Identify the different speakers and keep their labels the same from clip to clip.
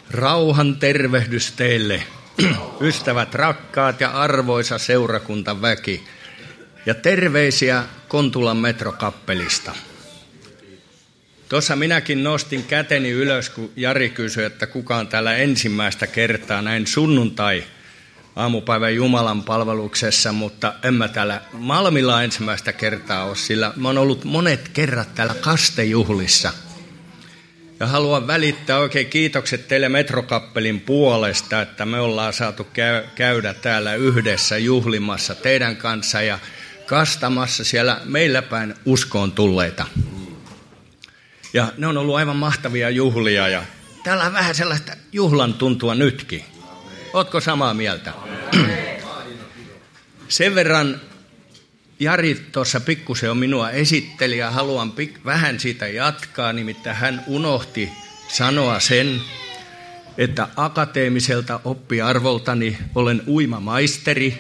Speaker 1: Rauhan tervehdys teille, ystävät rakkaat ja arvoisa seurakuntaväki. Ja terveisiä Kontulan metrokappelista. Tuossa minäkin nostin käteni ylös, kun Jari kysyi, että kuka on täällä ensimmäistä kertaa näin sunnuntai-aamupäivän Jumalan palveluksessa, mutta en mä täällä Malmilla ensimmäistä kertaa ole, sillä mä oon ollut monet kerrat täällä kastejuhlissa. Ja haluan välittää oikein kiitokset teille metrokappelin puolesta, että me ollaan saatu käydä täällä yhdessä juhlimassa teidän kanssa ja kastamassa siellä meillä päin uskoon tulleita. Ja ne on ollut aivan mahtavia juhlia ja täällä on vähän sellaista juhlan tuntua nytkin. Ootko samaa mieltä? Sen verran Jari tuossa pikkusen on minua esitteli ja haluan vähän siitä jatkaa, nimittäin hän unohti sanoa sen, että akateemiselta oppiarvoltani olen uimamaisteri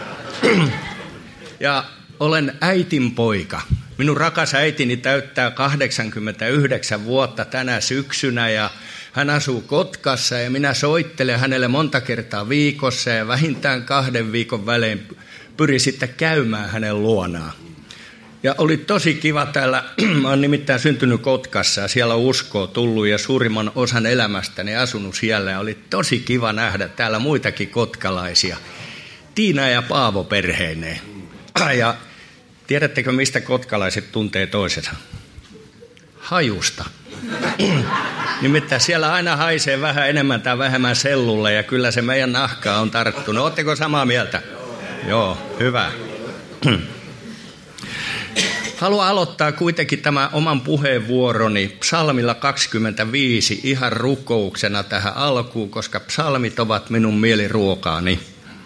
Speaker 1: ja olen äitin poika. Minun rakas äitini täyttää 89 vuotta tänä syksynä ja hän asuu Kotkassa ja minä soittelen hänelle monta kertaa viikossa ja vähintään 2 viikon välein pyrin sitten käymään hänen luonaan. Ja oli tosi kiva täällä, mä oon nimittäin syntynyt Kotkassa ja siellä on uskoa tullut ja suurimman osan elämästäni asunut siellä ja oli tosi kiva nähdä täällä muitakin kotkalaisia. Tiina ja Paavo perheineen. Ja tiedättekö, mistä kotkalaiset tuntee toisensa? Hajusta. Nimittäin siellä aina haisee vähän enemmän tai vähemmän sellulle ja kyllä se meidän nahkaa on tarttunut. Oletteko samaa mieltä? Joo, hyvä. Haluan aloittaa kuitenkin tämän oman puheenvuoroni psalmilla 25 ihan rukouksena tähän alkuun, koska psalmit ovat minun mieliruokaani.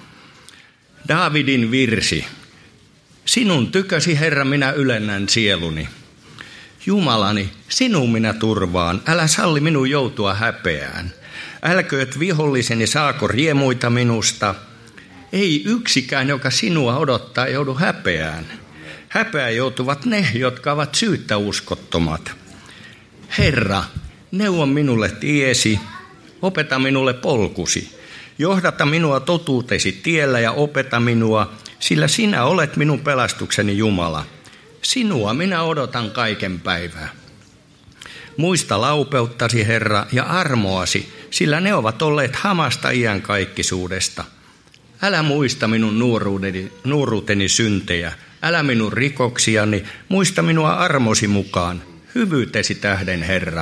Speaker 1: Daavidin virsi. Sinun tykösi, Herra, minä ylennän sieluni. Jumalani, sinun minä turvaan, älä salli minun joutua häpeään. Älkööt viholliseni saako riemuita minusta. Ei yksikään, joka sinua odottaa, joudu häpeään. Häpeään joutuvat ne, jotka ovat syyttä uskottomat. Herra, neuvo minulle tiesi, opeta minulle polkusi. Johdata minua totuutesi tiellä ja opeta minua, sillä sinä olet minun pelastukseni Jumala. Sinua minä odotan kaiken päivää. Muista laupeuttasi, Herra, ja armoasi, sillä ne ovat olleet hamasta iankaikkisuudesta. Älä muista minun nuoruuteni syntejä, älä minun rikoksiani, muista minua armosi mukaan, hyvyytesi tähden, Herra.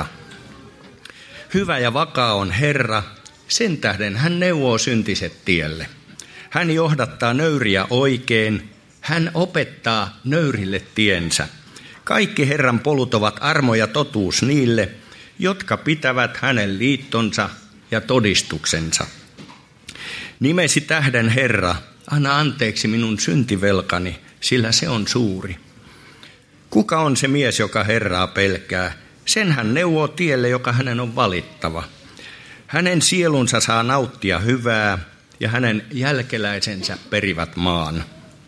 Speaker 1: Hyvä ja vakaa on Herra, sen tähden hän neuvoo syntiset tielle. Hän johdattaa nöyriä oikein, hän opettaa nöyrille tiensä. Kaikki Herran polut ovat armo ja totuus niille, jotka pitävät hänen liittonsa ja todistuksensa. Nimesi tähden, Herra, anna anteeksi minun syntivelkani, sillä se on suuri. Kuka on se mies, joka Herraa pelkää? Sen hän neuvoo tielle, joka hänen on valittava. Hänen sielunsa saa nauttia hyvää, ja hänen jälkeläisensä perivät maan.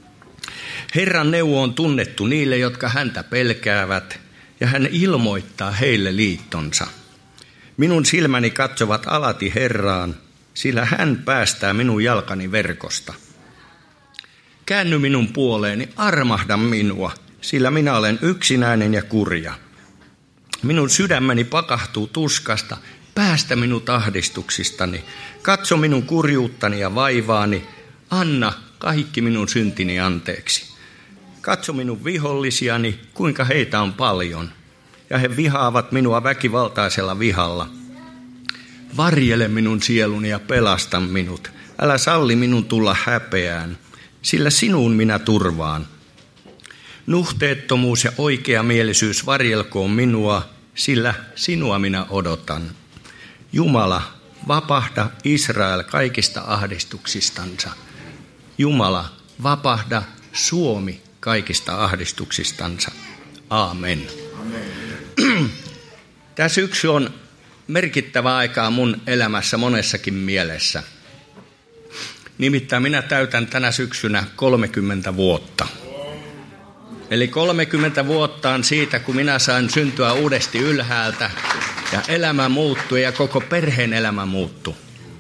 Speaker 1: Herran neuvo on tunnettu niille, jotka häntä pelkäävät, ja hän ilmoittaa heille liittonsa. Minun silmäni katsovat alati Herraan, sillä hän päästää minun jalkani verkosta. Käänny minun puoleeni, armahda minua, sillä minä olen yksinäinen ja kurja. Minun sydämeni pakahtuu tuskasta, päästä minut ahdistuksistani, katso minun kurjuuttani ja vaivaani, anna kaikki minun syntini anteeksi. Katso minun vihollisiani, kuinka heitä on paljon, ja he vihaavat minua väkivaltaisella vihalla. Varjele minun sieluni ja pelasta minut, älä salli minun tulla häpeään, sillä sinuun minä turvaan. Nuhteettomuus ja oikeamielisyys varjelkoon minua, sillä sinua minä odotan. Jumala, vapahda Israel kaikista ahdistuksistansa. Jumala, vapahda Suomi kaikista ahdistuksistansa. Aamen. Tämä syksy on merkittävä aikaa mun elämässä monessakin mielessä. Nimittäin minä täytän tänä syksynä 30 vuotta. Eli 30 vuotta on siitä, kun minä sain syntyä uudesti ylhäältä Ja elämä muuttui ja koko perheen elämä muuttui.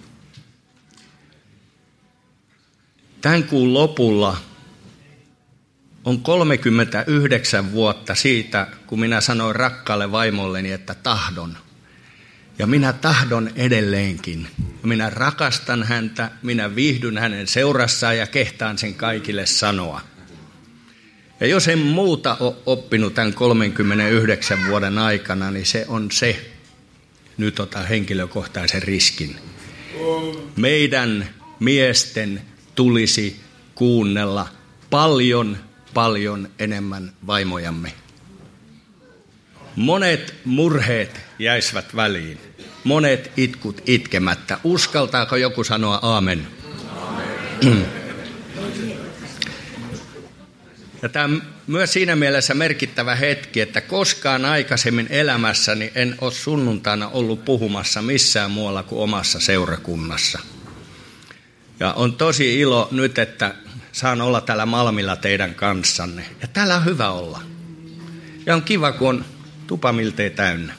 Speaker 1: Tämän kuun lopulla on 39 vuotta siitä, kun minä sanoin rakkaalle vaimolleni, että tahdon. Ja minä tahdon edelleenkin. Minä rakastan häntä, minä viihdyn hänen seurassaan ja kehtaan sen kaikille sanoa. Ja jos en muuta ole oppinut tämän 39 vuoden aikana, niin se on se, nyt otan henkilökohtaisen riskin. Meidän miesten tulisi kuunnella paljon enemmän vaimojamme. Monet murheet jäisivät väliin. Monet itkut itkemättä. Uskaltaako joku sanoa aamen? Aamen. Ja tämä on myös siinä mielessä merkittävä hetki, että koskaan aikaisemmin elämässäni en ole sunnuntaina ollut puhumassa missään muualla kuin omassa seurakunnassa. Ja on tosi ilo nyt, että saan olla täällä Malmilla teidän kanssanne. Ja täällä on hyvä olla. Ja on kiva, kun on tupa miltei täynnä.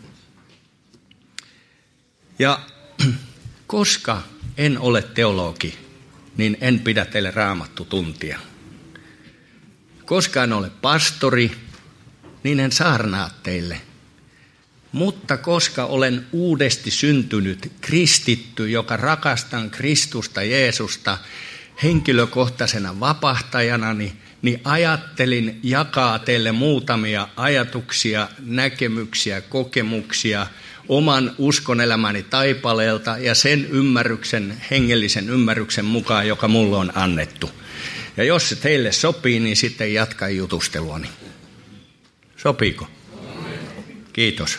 Speaker 1: Ja koska en ole teologi, niin en pidä teille raamattutuntia. Koska en ole pastori, niin en saarnaa teille. Mutta koska olen uudesti syntynyt kristitty, joka rakastan Kristusta Jeesusta henkilökohtaisena vapahtajanani, niin ajattelin jakaa teille muutamia ajatuksia, näkemyksiä, kokemuksia oman uskonelämäni taipaleelta ja sen ymmärryksen, hengellisen ymmärryksen mukaan, joka mulle on annettu. Ja jos se teille sopii, niin sitten jatkan jutusteluani. Sopiiko? Kiitos.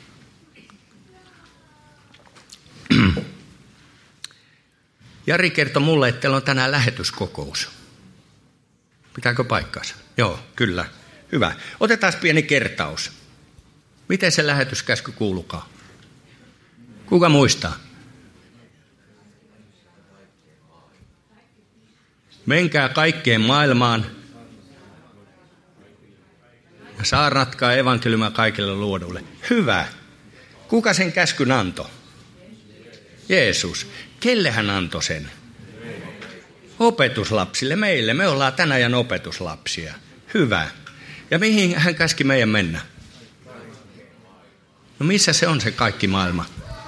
Speaker 1: Jari kertoi mulle, että teillä on tänään lähetyskokous. Pitääkö paikkaansa? Joo, kyllä. Hyvä. Otetaan pieni kertaus. Miten se lähetyskäsky kuulukaan? Kuka muistaa? Menkää kaikkeen maailmaan ja saarnatkaa evankeliumia kaikille luodulle. Hyvä. Kuka sen käskyn antoi? Jeesus. Kelle hän antoi sen? Opetuslapsille, meille. Me ollaan tänä ajan opetuslapsia. Hyvä. Ja mihin hän käski meidän mennä? No missä se on se kaikki maailma?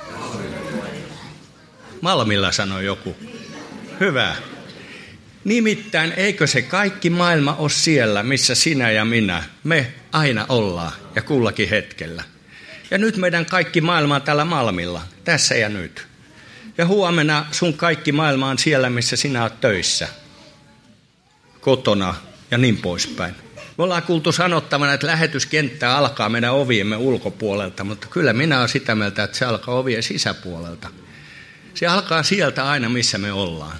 Speaker 1: Malmilla sanoi joku. Hyvä. Nimittäin eikö se kaikki maailma ole siellä, missä sinä ja minä, me aina ollaan ja kullakin hetkellä. Ja nyt meidän kaikki maailma on täällä Malmilla, tässä ja nyt. Ja huomenna sun kaikki maailma on siellä, missä sinä olet töissä, kotona ja niin poispäin. Me ollaan kuultu sanottavana, että lähetyskenttä alkaa meidän oviemme ulkopuolelta, mutta kyllä minä olen sitä mieltä, että se alkaa ovien sisäpuolelta. Se alkaa sieltä aina, missä me ollaan.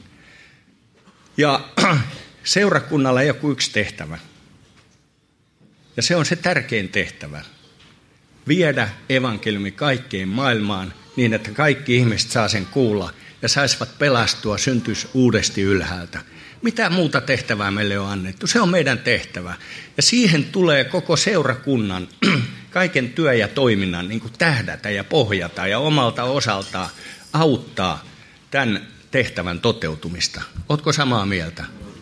Speaker 1: Ja seurakunnalla ei ole kuin yksi tehtävä. Ja se on se tärkein tehtävä. Viedä evankeliumi kaikkeen maailmaan niin, että kaikki ihmiset saa sen kuulla ja saisivat pelastua, syntyisi uudesti ylhäältä. Mitä muuta tehtävää meille on annettu? Se on meidän tehtävä. Ja siihen tulee koko seurakunnan, kaiken työ ja toiminnan niin kuin tähdätä ja pohjata ja omalta osaltaan auttaa tämän tehtävän toteutumista. Ootko samaa mieltä?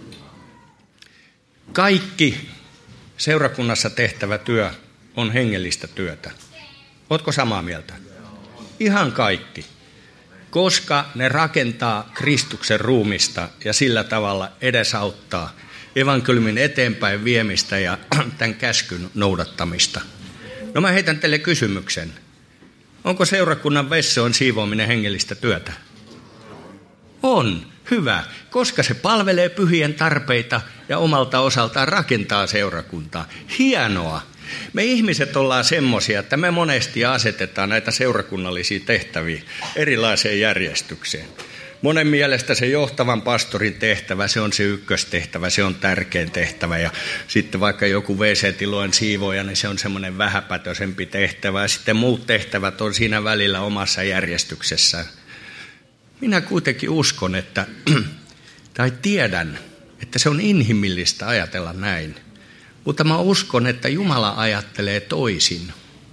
Speaker 1: Kaikki seurakunnassa tehtävä työ on hengellistä työtä. Ootko samaa mieltä? Ihan kaikki. Koska ne rakentaa Kristuksen ruumista ja sillä tavalla edesauttaa evankeliumin eteenpäin viemistä ja tämän käskyn noudattamista. No mä heitän teille kysymyksen. Onko seurakunnan vessojen siivoaminen hengellistä työtä? On. Hyvä. Koska se palvelee pyhien tarpeita ja omalta osaltaan rakentaa seurakuntaa. Hienoa. Me ihmiset ollaan semmoisia, että me monesti asetetaan näitä seurakunnallisia tehtäviä erilaiseen järjestykseen. Monen mielestä se johtavan pastorin tehtävä, se on se ykköstehtävä, se on tärkein tehtävä. Ja sitten vaikka joku WC-tilojen siivoja, niin se on semmoinen vähäpätöisempi tehtävä. Ja sitten muut tehtävät on siinä välillä omassa järjestyksessään. Minä kuitenkin uskon, tai tiedän, että se on inhimillistä ajatella näin. Mutta mä uskon, että Jumala ajattelee toisin.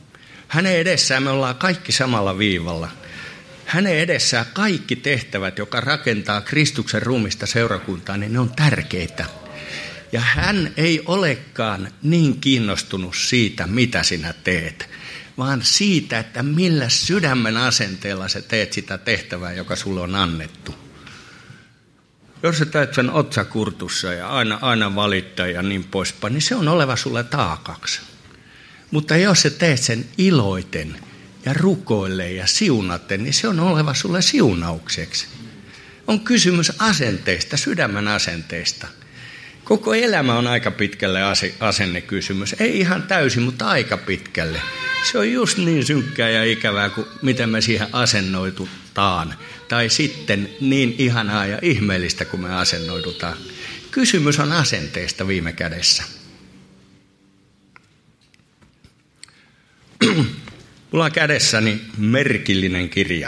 Speaker 1: Hänen edessään me ollaan kaikki samalla viivalla. Hänen edessään kaikki tehtävät, joka rakentaa Kristuksen ruumista seurakuntaa, niin ne on tärkeitä. Ja hän ei olekaan niin kiinnostunut siitä, mitä sinä teet, vaan siitä, että millä sydämen asenteella sä teet sitä tehtävää, joka sulle on annettu. Jos sä teet sen otsakurtussa ja aina valittaa ja niin poispäin, niin se on oleva sulle taakaksi. Mutta jos sä teet sen iloiten ja rukoilleen ja siunaten, niin se on oleva sulle siunaukseksi. On kysymys asenteista, sydämen asenteista. Koko elämä on aika pitkälle asennekysymys. Ei ihan täysin, mutta aika pitkälle. Se on just niin synkkää ja ikävää kuin miten me siihen asennoitutaan. Tai sitten niin ihanaa ja ihmeellistä, kun me asennoidutaan. Kysymys on asenteesta viime kädessä. Mulla on kädessäni merkillinen kirja.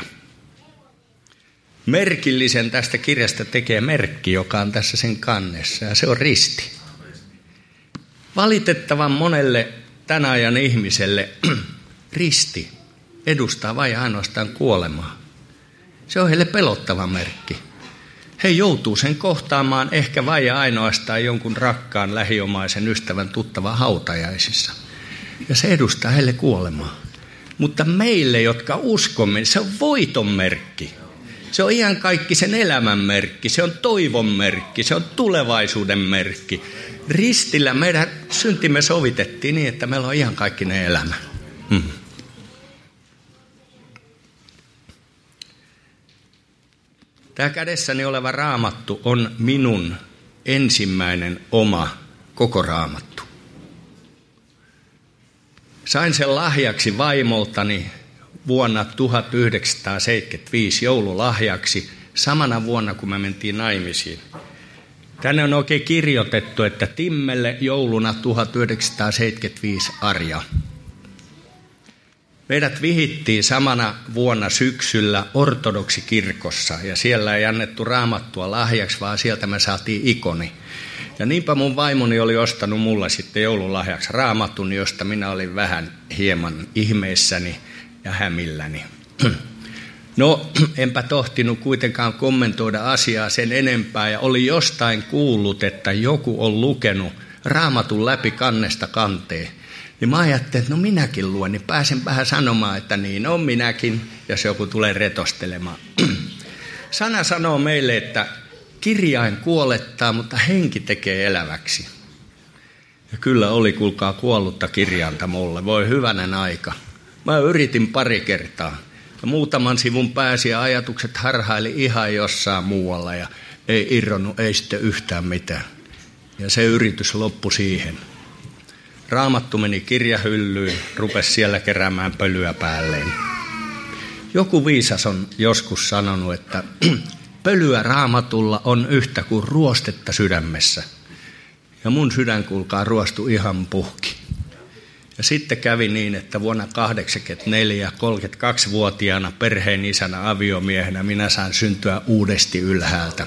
Speaker 1: Merkillisen tästä kirjasta tekee merkki, joka on tässä sen kannessa, ja se on risti. Valitettavan monelle tämän ajan ihmiselle risti edustaa vain ainoastaan kuolemaa. Se on heille pelottava merkki. He joutuu sen kohtaamaan ehkä vain ja ainoastaan jonkun rakkaan lähiomaisen ystävän tuttavan hautajaisissa. Ja se edustaa heille kuolemaa. Mutta meille, jotka uskomme, se on voiton merkki. Se on ihan kaikki sen elämän merkki, se on toivon merkki, se on tulevaisuuden merkki. Ristillä meidän syntimme sovitettiin niin, että meillä on ihan kaikkinen elämä. Tämä kädessäni oleva raamattu on minun ensimmäinen oma koko raamattu. Sain sen lahjaksi vaimoltani vuonna 1975 joululahjaksi, samana vuonna kun me mentiin naimisiin. Tänne on oikein kirjoitettu, että Timmelle jouluna 1975 Arja. Meidät vihittiin samana vuonna syksyllä ortodoksikirkossa ja siellä ei annettu raamattua lahjaksi, vaan sieltä me saatiin ikoni. Ja niinpä mun vaimoni oli ostanut mulle sitten joululahjaksi raamatun, josta minä olin hieman ihmeissäni ja hämilläni. No, enpä tohtinut kuitenkaan kommentoida asiaa sen enempää ja oli jostain kuullut, että joku on lukenut raamatun läpi kannesta kanteen. Niin mä ajattelin, että no minäkin luen, niin pääsen vähän sanomaan, että niin on minäkin, jos joku tulee retostelemaan. Sana sanoo meille, että kirjain kuolettaa, mutta henki tekee eläväksi. Ja kyllä oli, kuulkaa, kuollutta kirjainta mulle. Voi hyvänen aika. Mä yritin pari kertaa. Ja muutaman sivun pääsi ja ajatukset harhaili ihan jossain muualla ja ei irronnut, ei sitten yhtään mitään. Ja se yritys loppui siihen. Raamattu meni kirjahyllyyn, rupesi siellä keräämään pölyä päälleen. Joku viisas on joskus sanonut, että pölyä raamatulla on yhtä kuin ruostetta sydämessä. Ja mun sydän, kuulkaa, ruostui ihan puhki. Ja sitten kävi niin, että vuonna 1984, 32-vuotiaana perheen isänä aviomiehenä minä sain syntyä uudesti ylhäältä.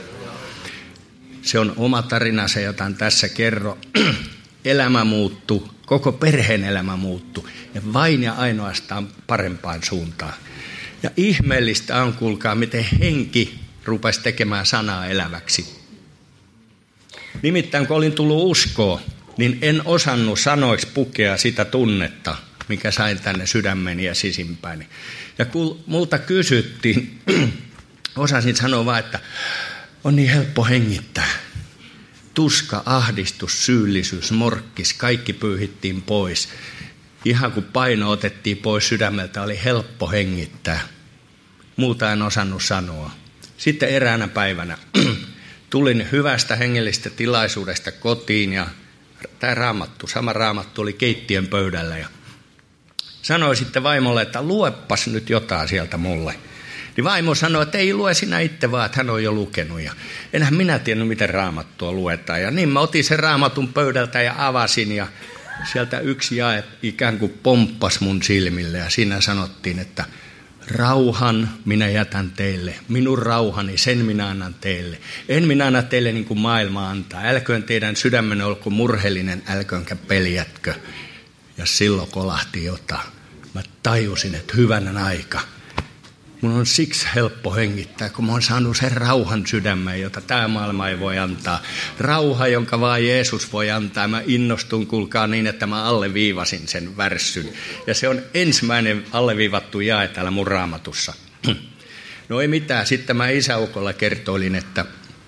Speaker 1: Se on oma tarinansa, jota tässä kerro. Elämä muuttui, koko perheen elämä muuttui ja vain ja ainoastaan parempaan suuntaan. Ja ihmeellistä on, kuulkaa, miten henki rupesi tekemään sanaa eläväksi. Nimittäin kun olin tullut uskoon, niin en osannut sanoiksi pukea sitä tunnetta, mikä sain tänne sydämeni ja sisimpäini. Ja kun multa kysyttiin, osasin sanoa vaan, että on niin helppo hengittää. Tuska, ahdistus, syyllisyys, morkkis, kaikki pyyhittiin pois. Ihan kun paino otettiin pois sydämeltä, oli helppo hengittää. Muuta en osannut sanoa. Sitten eräänä päivänä tulin hyvästä hengellistä tilaisuudesta kotiin ja tämä sama raamattu oli keittiön pöydällä. Ja sanoin sitten vaimolle, että luepas nyt jotain sieltä mulle. Niin vaimo sanoi, että ei lue sinä itse vaan, että hän on jo lukenut. Ja enhän minä tiennyt, miten raamattua luetaan. Ja niin mä otin sen raamatun pöydältä ja avasin ja sieltä yksi jae ikään kuin pomppasi mun silmille. Ja siinä sanottiin, että rauhan minä jätän teille, minun rauhani, sen minä annan teille. En minä anna teille niin kuin maailma antaa. Älköön teidän sydämenne olko murheellinen, älköönkä peljätkö. Ja silloin kolahti jotain. Mä tajusin, että hyvänen aika. Mun on siksi helppo hengittää, kun mä oon saanut sen rauhan sydämeen, jota tämä maailma ei voi antaa. Rauha, jonka vaan Jeesus voi antaa. Mä innostun, kuulkaa, niin, että mä alleviivasin sen värssyn. Ja se on ensimmäinen alleviivattu jae täällä mun Raamatussa. No ei mitään. Sitten mä isäukolla kertoilin, että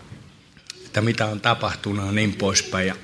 Speaker 1: mitä on tapahtunut ja niin poispäin. Ja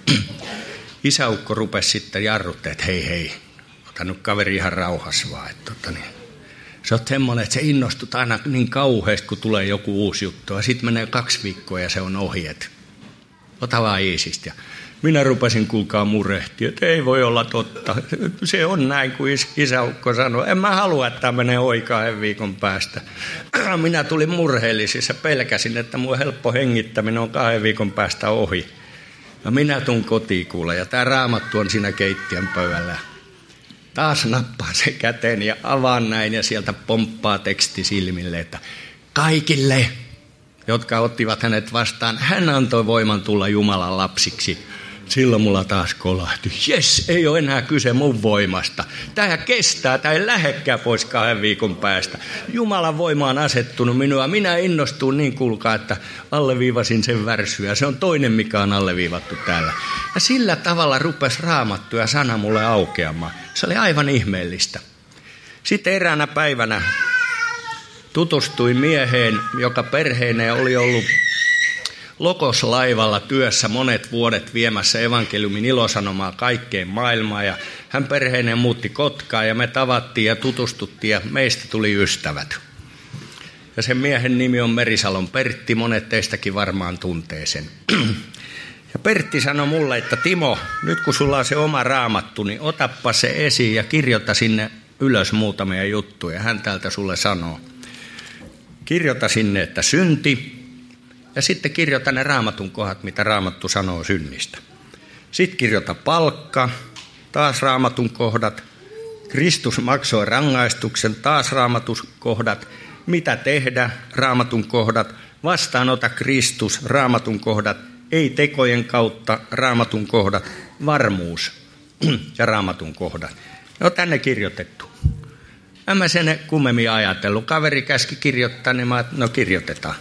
Speaker 1: isäukko rupesi sitten jarruttaa, että hei, ota nyt kaveri ihan rauhassa vaan. Se on semmoinen, että se innostut aina niin kauheasti, kun tulee joku uusi juttu. Ja sitten menee 2 viikkoa ja se on ohi, että ota vaan iisistä. Ja minä rupesin kuulkaa murehtia, että ei voi olla totta. Se on näin, kuin isäukko sanoi. En mä halua, että tämä menee ohi 2 viikon päästä. Minä tulin murheellisissa, pelkäsin, että mun helppo hengittäminen on 2 viikon päästä ohi. Ja minä tuun kotiin kuule, ja tämä Raamattu on siinä keittiön pöydällä. Taas nappaan se käteen ja avaan näin, ja sieltä pomppaa teksti silmille, että kaikille, jotka ottivat hänet vastaan, hän antoi voiman tulla Jumalan lapsiksi. Silloin mulla taas kolahti. Jes, ei ole enää kyse mun voimasta. Tämä kestää, tämä ei lähdekään pois 2 viikon päästä. Jumalan voima on asettunut minua. Minä innostun niin, kuulkaa, että alleviivasin sen värssyä. Se on toinen, mikä on alleviivattu täällä. Ja sillä tavalla rupesi Raamattu ja sana mulle aukeamaan. Se oli aivan ihmeellistä. Sitten eräänä päivänä tutustuin mieheen, joka perheineen oli ollut Lokoslaivalla työssä monet vuodet viemässä evankeliumin ilosanomaa kaikkeen maailmaan. Ja hän perheineen muutti Kotkaan ja me tavattiin ja tutustuttiin ja meistä tuli ystävät. Ja sen miehen nimi on Merisalon Pertti, monet teistäkin varmaan tuntee sen. Ja Pertti sanoi mulle, että Timo, nyt kun sulla on se oma Raamattu, niin otappa se esiin ja kirjoita sinne ylös muutamia juttuja. Hän täältä sulle sanoo. Kirjoita sinne, että synti. Ja sitten kirjoita ne Raamatun kohdat, mitä Raamattu sanoo synnistä. Sitten kirjoita palkka, taas Raamatun kohdat. Kristus maksoi rangaistuksen, taas Raamatun kohdat. Mitä tehdä, Raamatun kohdat. Vastaanota Kristus, Raamatun kohdat. Ei tekojen kautta, Raamatun kohdat. Varmuus ja Raamatun kohdat. Ne on tänne kirjoitettu. En mä sen kummemmin ajatellut. Kaveri käski kirjoittaa, niin mä no kirjoitetaan.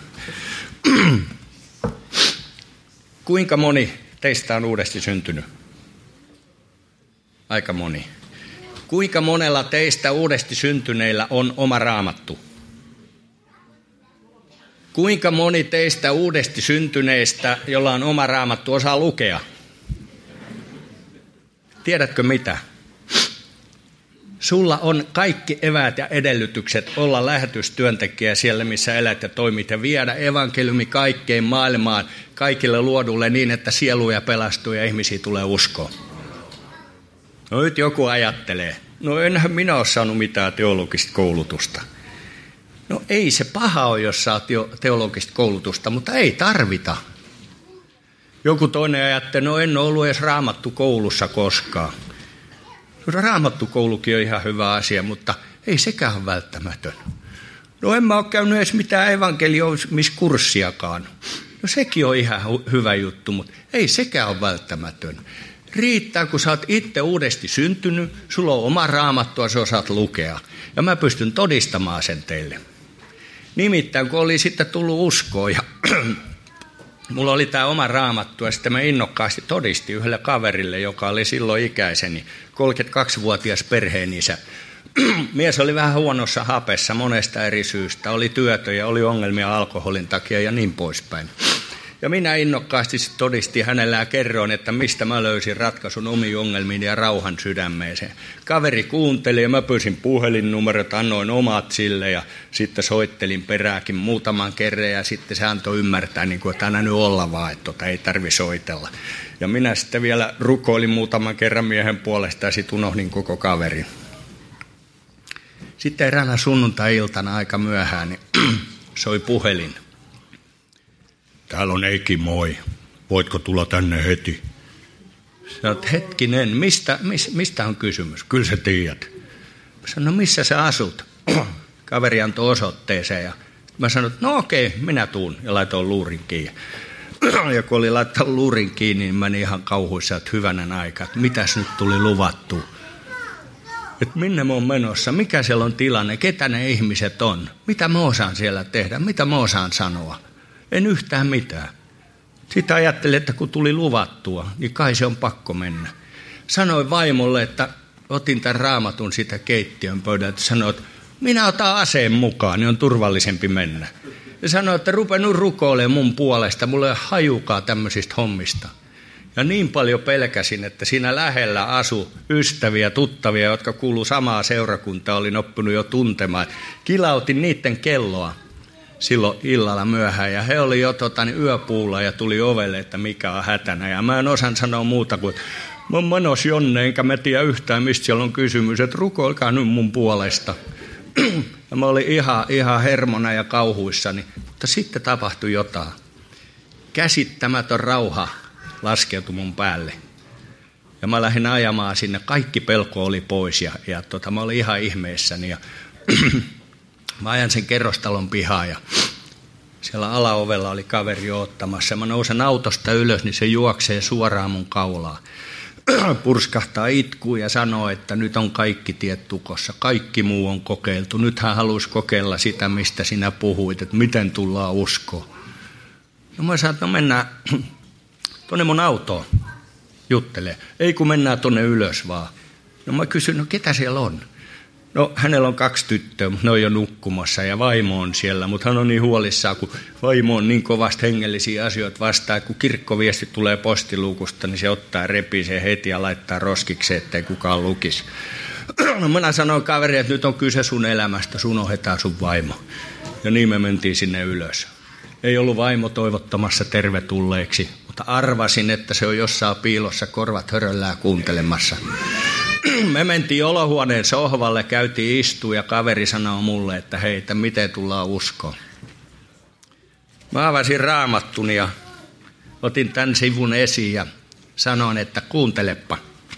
Speaker 1: Kuinka moni teistä on uudesti syntynyt? Aika moni. Kuinka monella teistä uudesti syntyneillä on oma Raamattu? Kuinka moni teistä uudesti syntyneistä, jolla on oma Raamattu, osaa lukea? Tiedätkö mitä? Sulla on kaikki eväät ja edellytykset olla lähetystyöntekijä siellä, missä elät ja toimit, ja viedä evankeliumi kaikkeen maailmaan, kaikille luodulle niin, että sieluja pelastuu ja ihmisiä tulee uskoon. No nyt joku ajattelee, no enhän minä ole saanut mitään teologista koulutusta. No ei se paha ole, jos saat jo teologista koulutusta, mutta ei tarvita. Joku toinen ajattelee, no en ole ollut edes Raamattu koulussa koskaan. Raamattukoulukin on ihan hyvä asia, mutta ei sekään ole välttämätön. No en mä ole käynyt edes mitään evankelioimiskurssiakaan. No sekin on ihan hyvä juttu, mutta ei sekään ole välttämätön. Riittää, kun sä oot itse uudesti syntynyt, sulla on oma Raamattu ja sä osaat lukea. Ja mä pystyn todistamaan sen teille. Nimittäin, kun oli sitten tullut uskoon ja mulla oli tämä oma Raamattu ja sitten mä innokkaasti todistin yhdelle kaverille, joka oli silloin ikäiseni, 32-vuotias perheenisä. Mies oli vähän huonossa hapessa monesta eri syystä, oli työtön ja oli ongelmia alkoholin takia ja niin poispäin. Ja minä innokkaasti todistin hänelle ja kerroin, että mistä mä löysin ratkaisun omiin ongelmiin ja rauhan sydämeeseen. Kaveri kuunteli ja mä pyysin puhelinnumerot, annoin omat sille ja sitten soittelin perääkin muutaman kerran ja sitten se antoi ymmärtää, niin kuin, että aina nyt olla vaan, että ei tarvi soitella. Ja minä sitten vielä rukoilin muutaman kerran miehen puolesta ja sitten unohdin koko kaverin. Sitten eräänä sunnuntai-iltana aika myöhään niin soi puhelin. Täällä on Eiki, moi. Voitko tulla tänne heti? Sanoit, hetkinen, mistä on kysymys? Kyllä sä tiedät. Sanoin, no missä sä asut? Kaveri antoi osoitteeseen ja mä sanoin, no okei, minä tuun ja laitoin luurin kiinni. Ja kun oli laittanut luurin kiinni, niin meni ihan kauhuissa, että hyvänen aika, että mitäs nyt tuli luvattua. että minne mä oon menossa, mikä siellä on tilanne, ketä ne ihmiset on, mitä mä osaan siellä tehdä, mitä mä osaan sanoa. En yhtään mitään. Sitten ajattelin, että kun tuli luvattua, niin kai se on pakko mennä. Sanoin vaimolle, että otin tämän raamatun sitä keittiön pöydältä, sanoin, että minä otan aseen mukaan, niin on turvallisempi mennä. Ja sanoin, että rupe nyt rukoilemaan mun puolesta, mulla ei ole hajukaan tämmöisistä hommista. Ja niin paljon pelkäsin, että siinä lähellä asui ystäviä, tuttavia, jotka kuului samaa seurakuntaa, olin oppinut jo tuntemaan. Kilautin niiden kelloa silloin illalla myöhään, ja he oli jo yöpuulla ja tuli ovelle, että mikä on hätänä. Ja mä en osan sanoa muuta kuin, mä oon menossa jonne, enkä mä tiedä yhtään, mistä siellä on kysymys, että rukoilkaa nyt mun puolesta. Ja mä olin ihan hermona ja kauhuissani, mutta sitten tapahtui jotain. Käsittämätön rauha laskeutui mun päälle. Ja mä lähdin ajamaan sinne, kaikki pelko oli pois ja mä olin ihan ihmeessäni. Ja mä ajan sen kerrostalon pihaan ja siellä alaovella oli kaveri ottamassa. Mä nousen autosta ylös, niin se juoksee suoraan mun kaulaan. Purskahtaa itkuun ja sanoo, että nyt on kaikki tiet tukossa, kaikki muu on kokeiltu. Nyt hän halusi kokeilla sitä, mistä sinä puhuit, että miten tullaan uskoon. No mä sanoin, että mennään tuonne mun autoon juttelee. Ei kun mennään tuonne ylös vaan. No mä kysyin, no ketä siellä on? No hänellä on 2 tyttöä, mutta ne on jo nukkumassa ja vaimo on siellä. Mutta hän on niin huolissaan, kun vaimo on niin kovasti hengellisiä asioita vastaan. Kun kirkkoviesti tulee postiluukusta, niin se ottaa repii sen heti ja laittaa roskikseen, ettei kukaan lukisi. No minä sanoin kaverille, että nyt on kyse sun elämästä, sun ohetaan sun vaimo. Ja niin me mentiin sinne ylös. Ei ollut vaimo toivottamassa tervetulleeksi, mutta arvasin, että se on jossain piilossa korvat höröllään kuuntelemassa. Me mentiin olohuoneen sohvalle, käytiin istua ja kaveri sanoi mulle, että hei, että miten tullaan uskoon. Mä avasin raamattuni ja otin tämän sivun esiin ja sanoin, että kuuntelepa.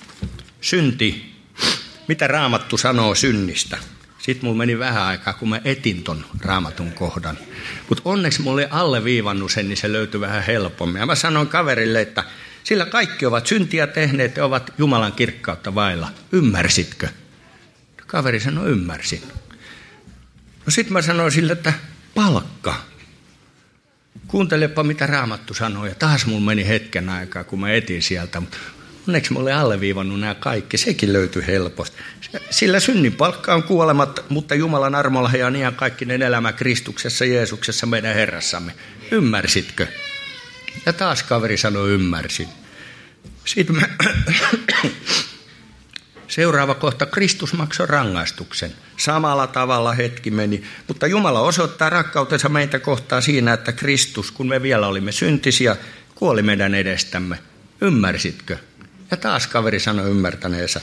Speaker 1: Synti, mitä Raamattu sanoo synnistä? Sitten mulla meni vähän aikaa, kun mä etin ton raamatun kohdan. Mutta onneksi mulla oli alleviivannut sen, niin se löytyi vähän helpommin. Ja mä sanoin kaverille, että sillä kaikki ovat syntiä tehneet ja ovat Jumalan kirkkautta vailla. Ymmärsitkö? Kaveri sanoi, ymmärsin. No sitten mä sanoin sille, että palkka. Kuuntelepa, mitä Raamattu sanoo. Ja taas mulla meni hetken aikaa, kun mä etin sieltä. Onneksi mä olin alleviivannut nämä kaikki. Sekin löytyi helposti. Sillä synnin palkka on kuolematta, mutta Jumalan armolahja on ihan kaikkinen elämä Kristuksessa, Jeesuksessa, meidän Herrassamme. Ymmärsitkö? Ja taas kaveri sanoi, ymmärsin. Sitten seuraava kohta, Kristus maksoi rangaistuksen. Samalla tavalla hetki meni, mutta Jumala osoittaa rakkautensa meitä kohtaan siinä, että Kristus, kun me vielä olimme syntisiä, kuoli meidän edestämme. Ymmärsitkö? Ja taas kaveri sanoi ymmärtäneensä.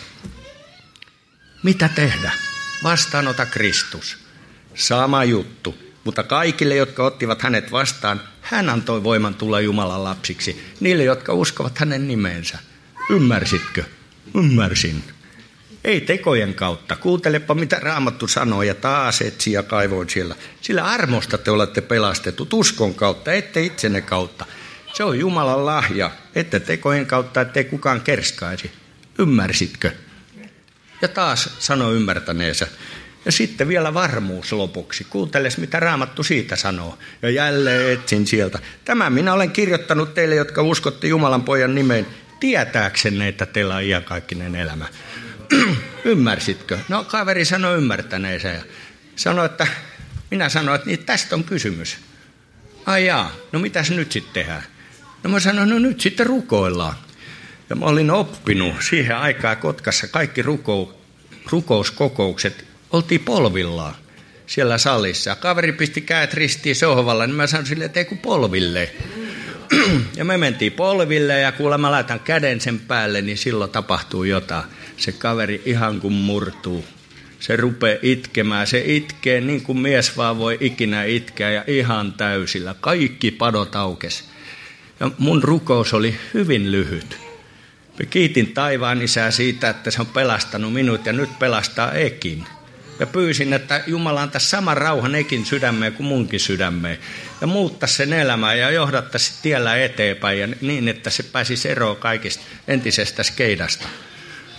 Speaker 1: Mitä tehdä? Vastaanota Kristus. Sama juttu. Mutta kaikille, jotka ottivat hänet vastaan, hän antoi voiman tulla Jumalan lapsiksi. Niille, jotka uskovat hänen nimensä. Ymmärsitkö? Ymmärsin. Ei tekojen kautta. Kuuntelepa, mitä Raamattu sanoo, ja taas etsi ja kaivoin siellä. Sillä armosta te olette pelastetut uskon kautta, ette itsenne kautta. Se on Jumalan lahja, ette tekojen kautta, ettei kukaan kerskaisi. Ymmärsitkö? Ja taas sanoi ymmärtäneensä. Ja sitten vielä varmuus lopuksi. Kuunteles, mitä Raamattu siitä sanoo. Ja jälleen etsin sieltä. Tämä minä olen kirjoittanut teille, jotka uskotte Jumalan pojan nimeen, tietääksenne, että teillä on iankaikkinen elämä. Ymmärsitkö? No kaveri sanoi ymmärtäneensä ja sanoi, että minä sanoin, että niin, tästä on kysymys. Ai jaa, no mitäs nyt sitten tehdään? No mä sanoin, no nyt sitten rukoillaan. Ja mä olin oppinut siihen aikaan Kotkassa kaikki rukouskokoukset. Oltiin polvillaan siellä salissa. Ja kaveri pisti kädet ristiin sohvalla, niin mä sanoin silleen, että ei kun polville. Ja me mentiin polville ja kuulemma mä laitan käden sen päälle, niin silloin tapahtuu jotain. Se kaveri ihan kuin murtuu. Se rupeaa itkemään. Se itkee niin kuin mies vaan voi ikinä itkeä ja ihan täysillä. Kaikki padot aukesi. Ja mun rukous oli hyvin lyhyt. Mä kiitin taivaan Isää siitä, että se on pelastanut minut ja nyt pelastaa Ekin. Ja pyysin, että Jumala antaisi saman rauhan Ekin sydämeen kuin munkin sydämeen. Ja muuttaisi sen elämää ja johdattaisi tiellä eteenpäin ja niin, että se pääsisi eroon kaikista entisestä skeidasta.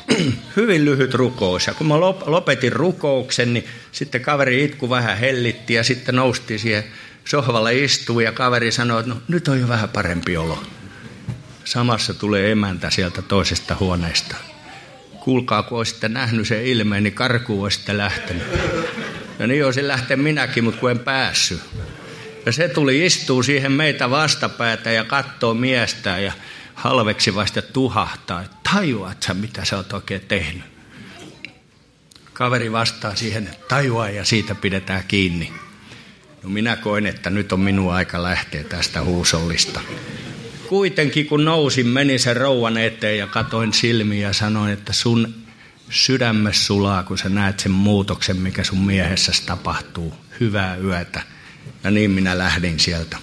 Speaker 1: hyvin lyhyt rukous. Ja kun mä lopetin rukouksen, niin sitten kaveri itku vähän hellitti ja sitten nousti siihen sohvalle istui ja kaveri sanoi, että no, nyt on jo vähän parempi olo. Samassa tulee emäntä sieltä toisesta huoneesta. Kuulkaa, kun olisitte nähnyt sen ilmeen, niin karkuun olisitte lähtenyt. Ja niin olisin lähteä minäkin, mutta kun en päässyt. Ja se tuli istuu siihen meitä vastapäätä ja katsoo miestä ja halveksivasti tuhahtaa, että tajuat sä, mitä sä oot oikein tehnyt. Kaveri vastaa siihen, että tajua ja siitä pidetään kiinni. No minä koin, että nyt on minun aika lähteä tästä huusollista. Kuitenkin kun nousin, menin sen rouvan eteen ja katoin silmiä ja sanoin, että sun sydämessä sulaa, kun sä näet sen muutoksen, mikä sun miehessäsi tapahtuu. Hyvää yötä. Ja niin minä lähdin sieltä.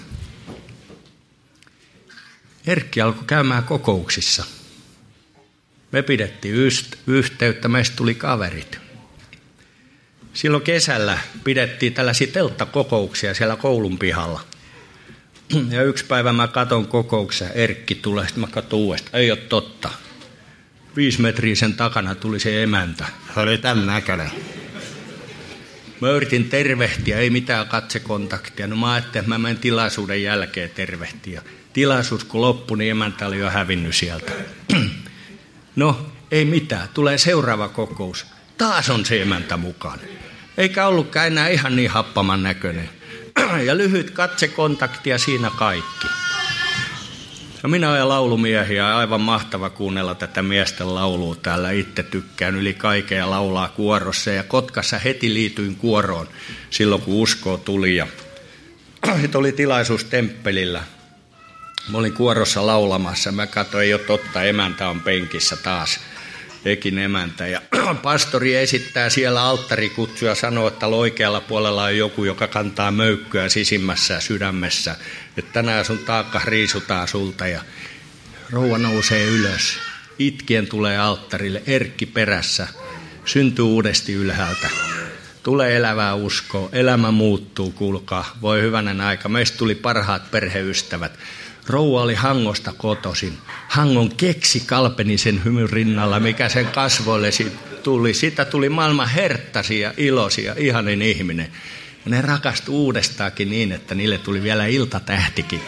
Speaker 1: Erkki alkoi käymään kokouksissa. Me pidettiin yhteyttä, meistä tuli kaverit. Silloin kesällä pidettiin tällaisia telttakokouksia siellä koulun pihalla. Ja yksi päivä mä katon kokouksia, Erkki tulee, sitten mä katon uudestaan. Ei ole totta. 5 metriä sen takana tuli se emäntä. Se oli tämän näköinen. Mä yritin tervehtiä, ei mitään katsekontaktia. No mä ajattelin, että mä menen tilaisuuden jälkeen tervehtiä. Tilaisuus kun loppui, niin emäntä oli jo hävinnyt sieltä. No, ei mitään. Tulee seuraava kokous. Taas on se emäntä mukaan. Eikä ollutkaan enää ihan niin happaman näköinen. Ja lyhyt katsekontaktia siinä kaikki. Ja minä olen laulumiehiä, aivan mahtava kuunnella tätä miesten laulua täällä. Itse tykkään yli kaiken ja laulaa kuorossa. Ja Kotkassa heti liityin kuoroon silloin, kun uskoa tuli. Ja sitten oli tilaisuus temppelillä. Mä olin kuorossa laulamassa. Mä katsoin, ei ole totta, emäntä on penkissä taas. Ekin emäntä. Ja pastori esittää siellä alttarikutsuja ja sanoo, että oikealla puolella on joku, joka kantaa möykkyä sisimmässä ja sydämessä. Että tänään sun taakka riisutaan sulta. Ja rouva nousee ylös. Itkien tulee alttarille. Erkki perässä. Syntyy uudesti ylhäältä. Tulee elävää uskoa. Elämä muuttuu, kuulkaa. Voi hyvänen aika. Meistä tuli parhaat perheystävät. Rouva oli Hangosta kotoisin. Hangon keksi kalpeni sen hymyn rinnalla, mikä sen kasvoille tuli. Siitä tuli maailman herttaisia ja iloisia, ihanin ihminen. Ja ne rakastui uudestaakin niin, että niille tuli vielä iltatähtikin.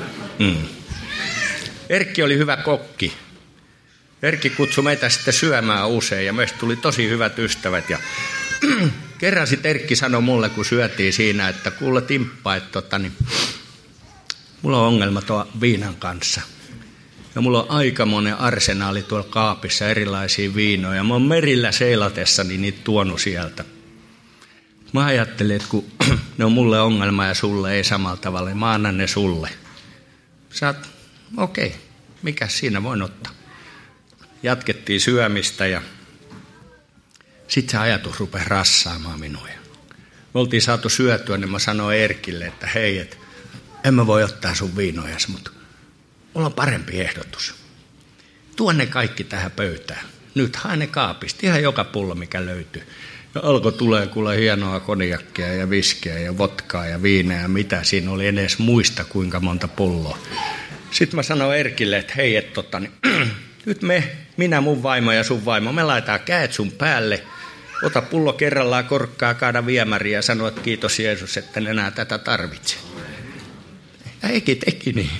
Speaker 1: Erkki oli hyvä kokki. Erkki kutsui meitä sitten syömään usein ja meistä tuli tosi hyvät ystävät. Ja kerran sitten Erkki sanoi mulle, kun syötiin siinä, että kuule Timppa, että mulla on ongelma tuon viinan kanssa. Ja mulla on aikamoinen arsenaali tuolla kaapissa erilaisia viinoja. Mä oon merillä seilatessani niitä tuonut sieltä. Mä ajattelin, että kun ne on mulle ongelma ja sulle ei samalla tavalla, niin mä annan ne sulle. Sä oot, okei, mikäs siinä voin ottaa. Jatkettiin syömistä ja sitten se ajatus rupesi rassaamaan minua. Me oltiin saatu syötyä, niin mä sanoin Erkille, että hei, että en mä voi ottaa sun viinojas, mutta mulla on parempi ehdotus. Tuo ne kaikki tähän pöytään. Nyt hae ne kaapista, ihan joka pullo, mikä löytyy. Ja alkoi tulee kuule hienoa konjakkia ja viskiä ja vodkaa ja viinaa ja mitä. Siinä oli edes muista kuinka monta pulloa. Sitten mä sanoin Erkille, että hei, nyt minä, mun vaimo ja sun vaimo, me laitetaan käet sun päälle. Ota pullo kerrallaan, korkkaa, kaada viemäriä ja sano, että kiitos Jeesus, että en enää tätä tarvitse. Ja Eki teki niin.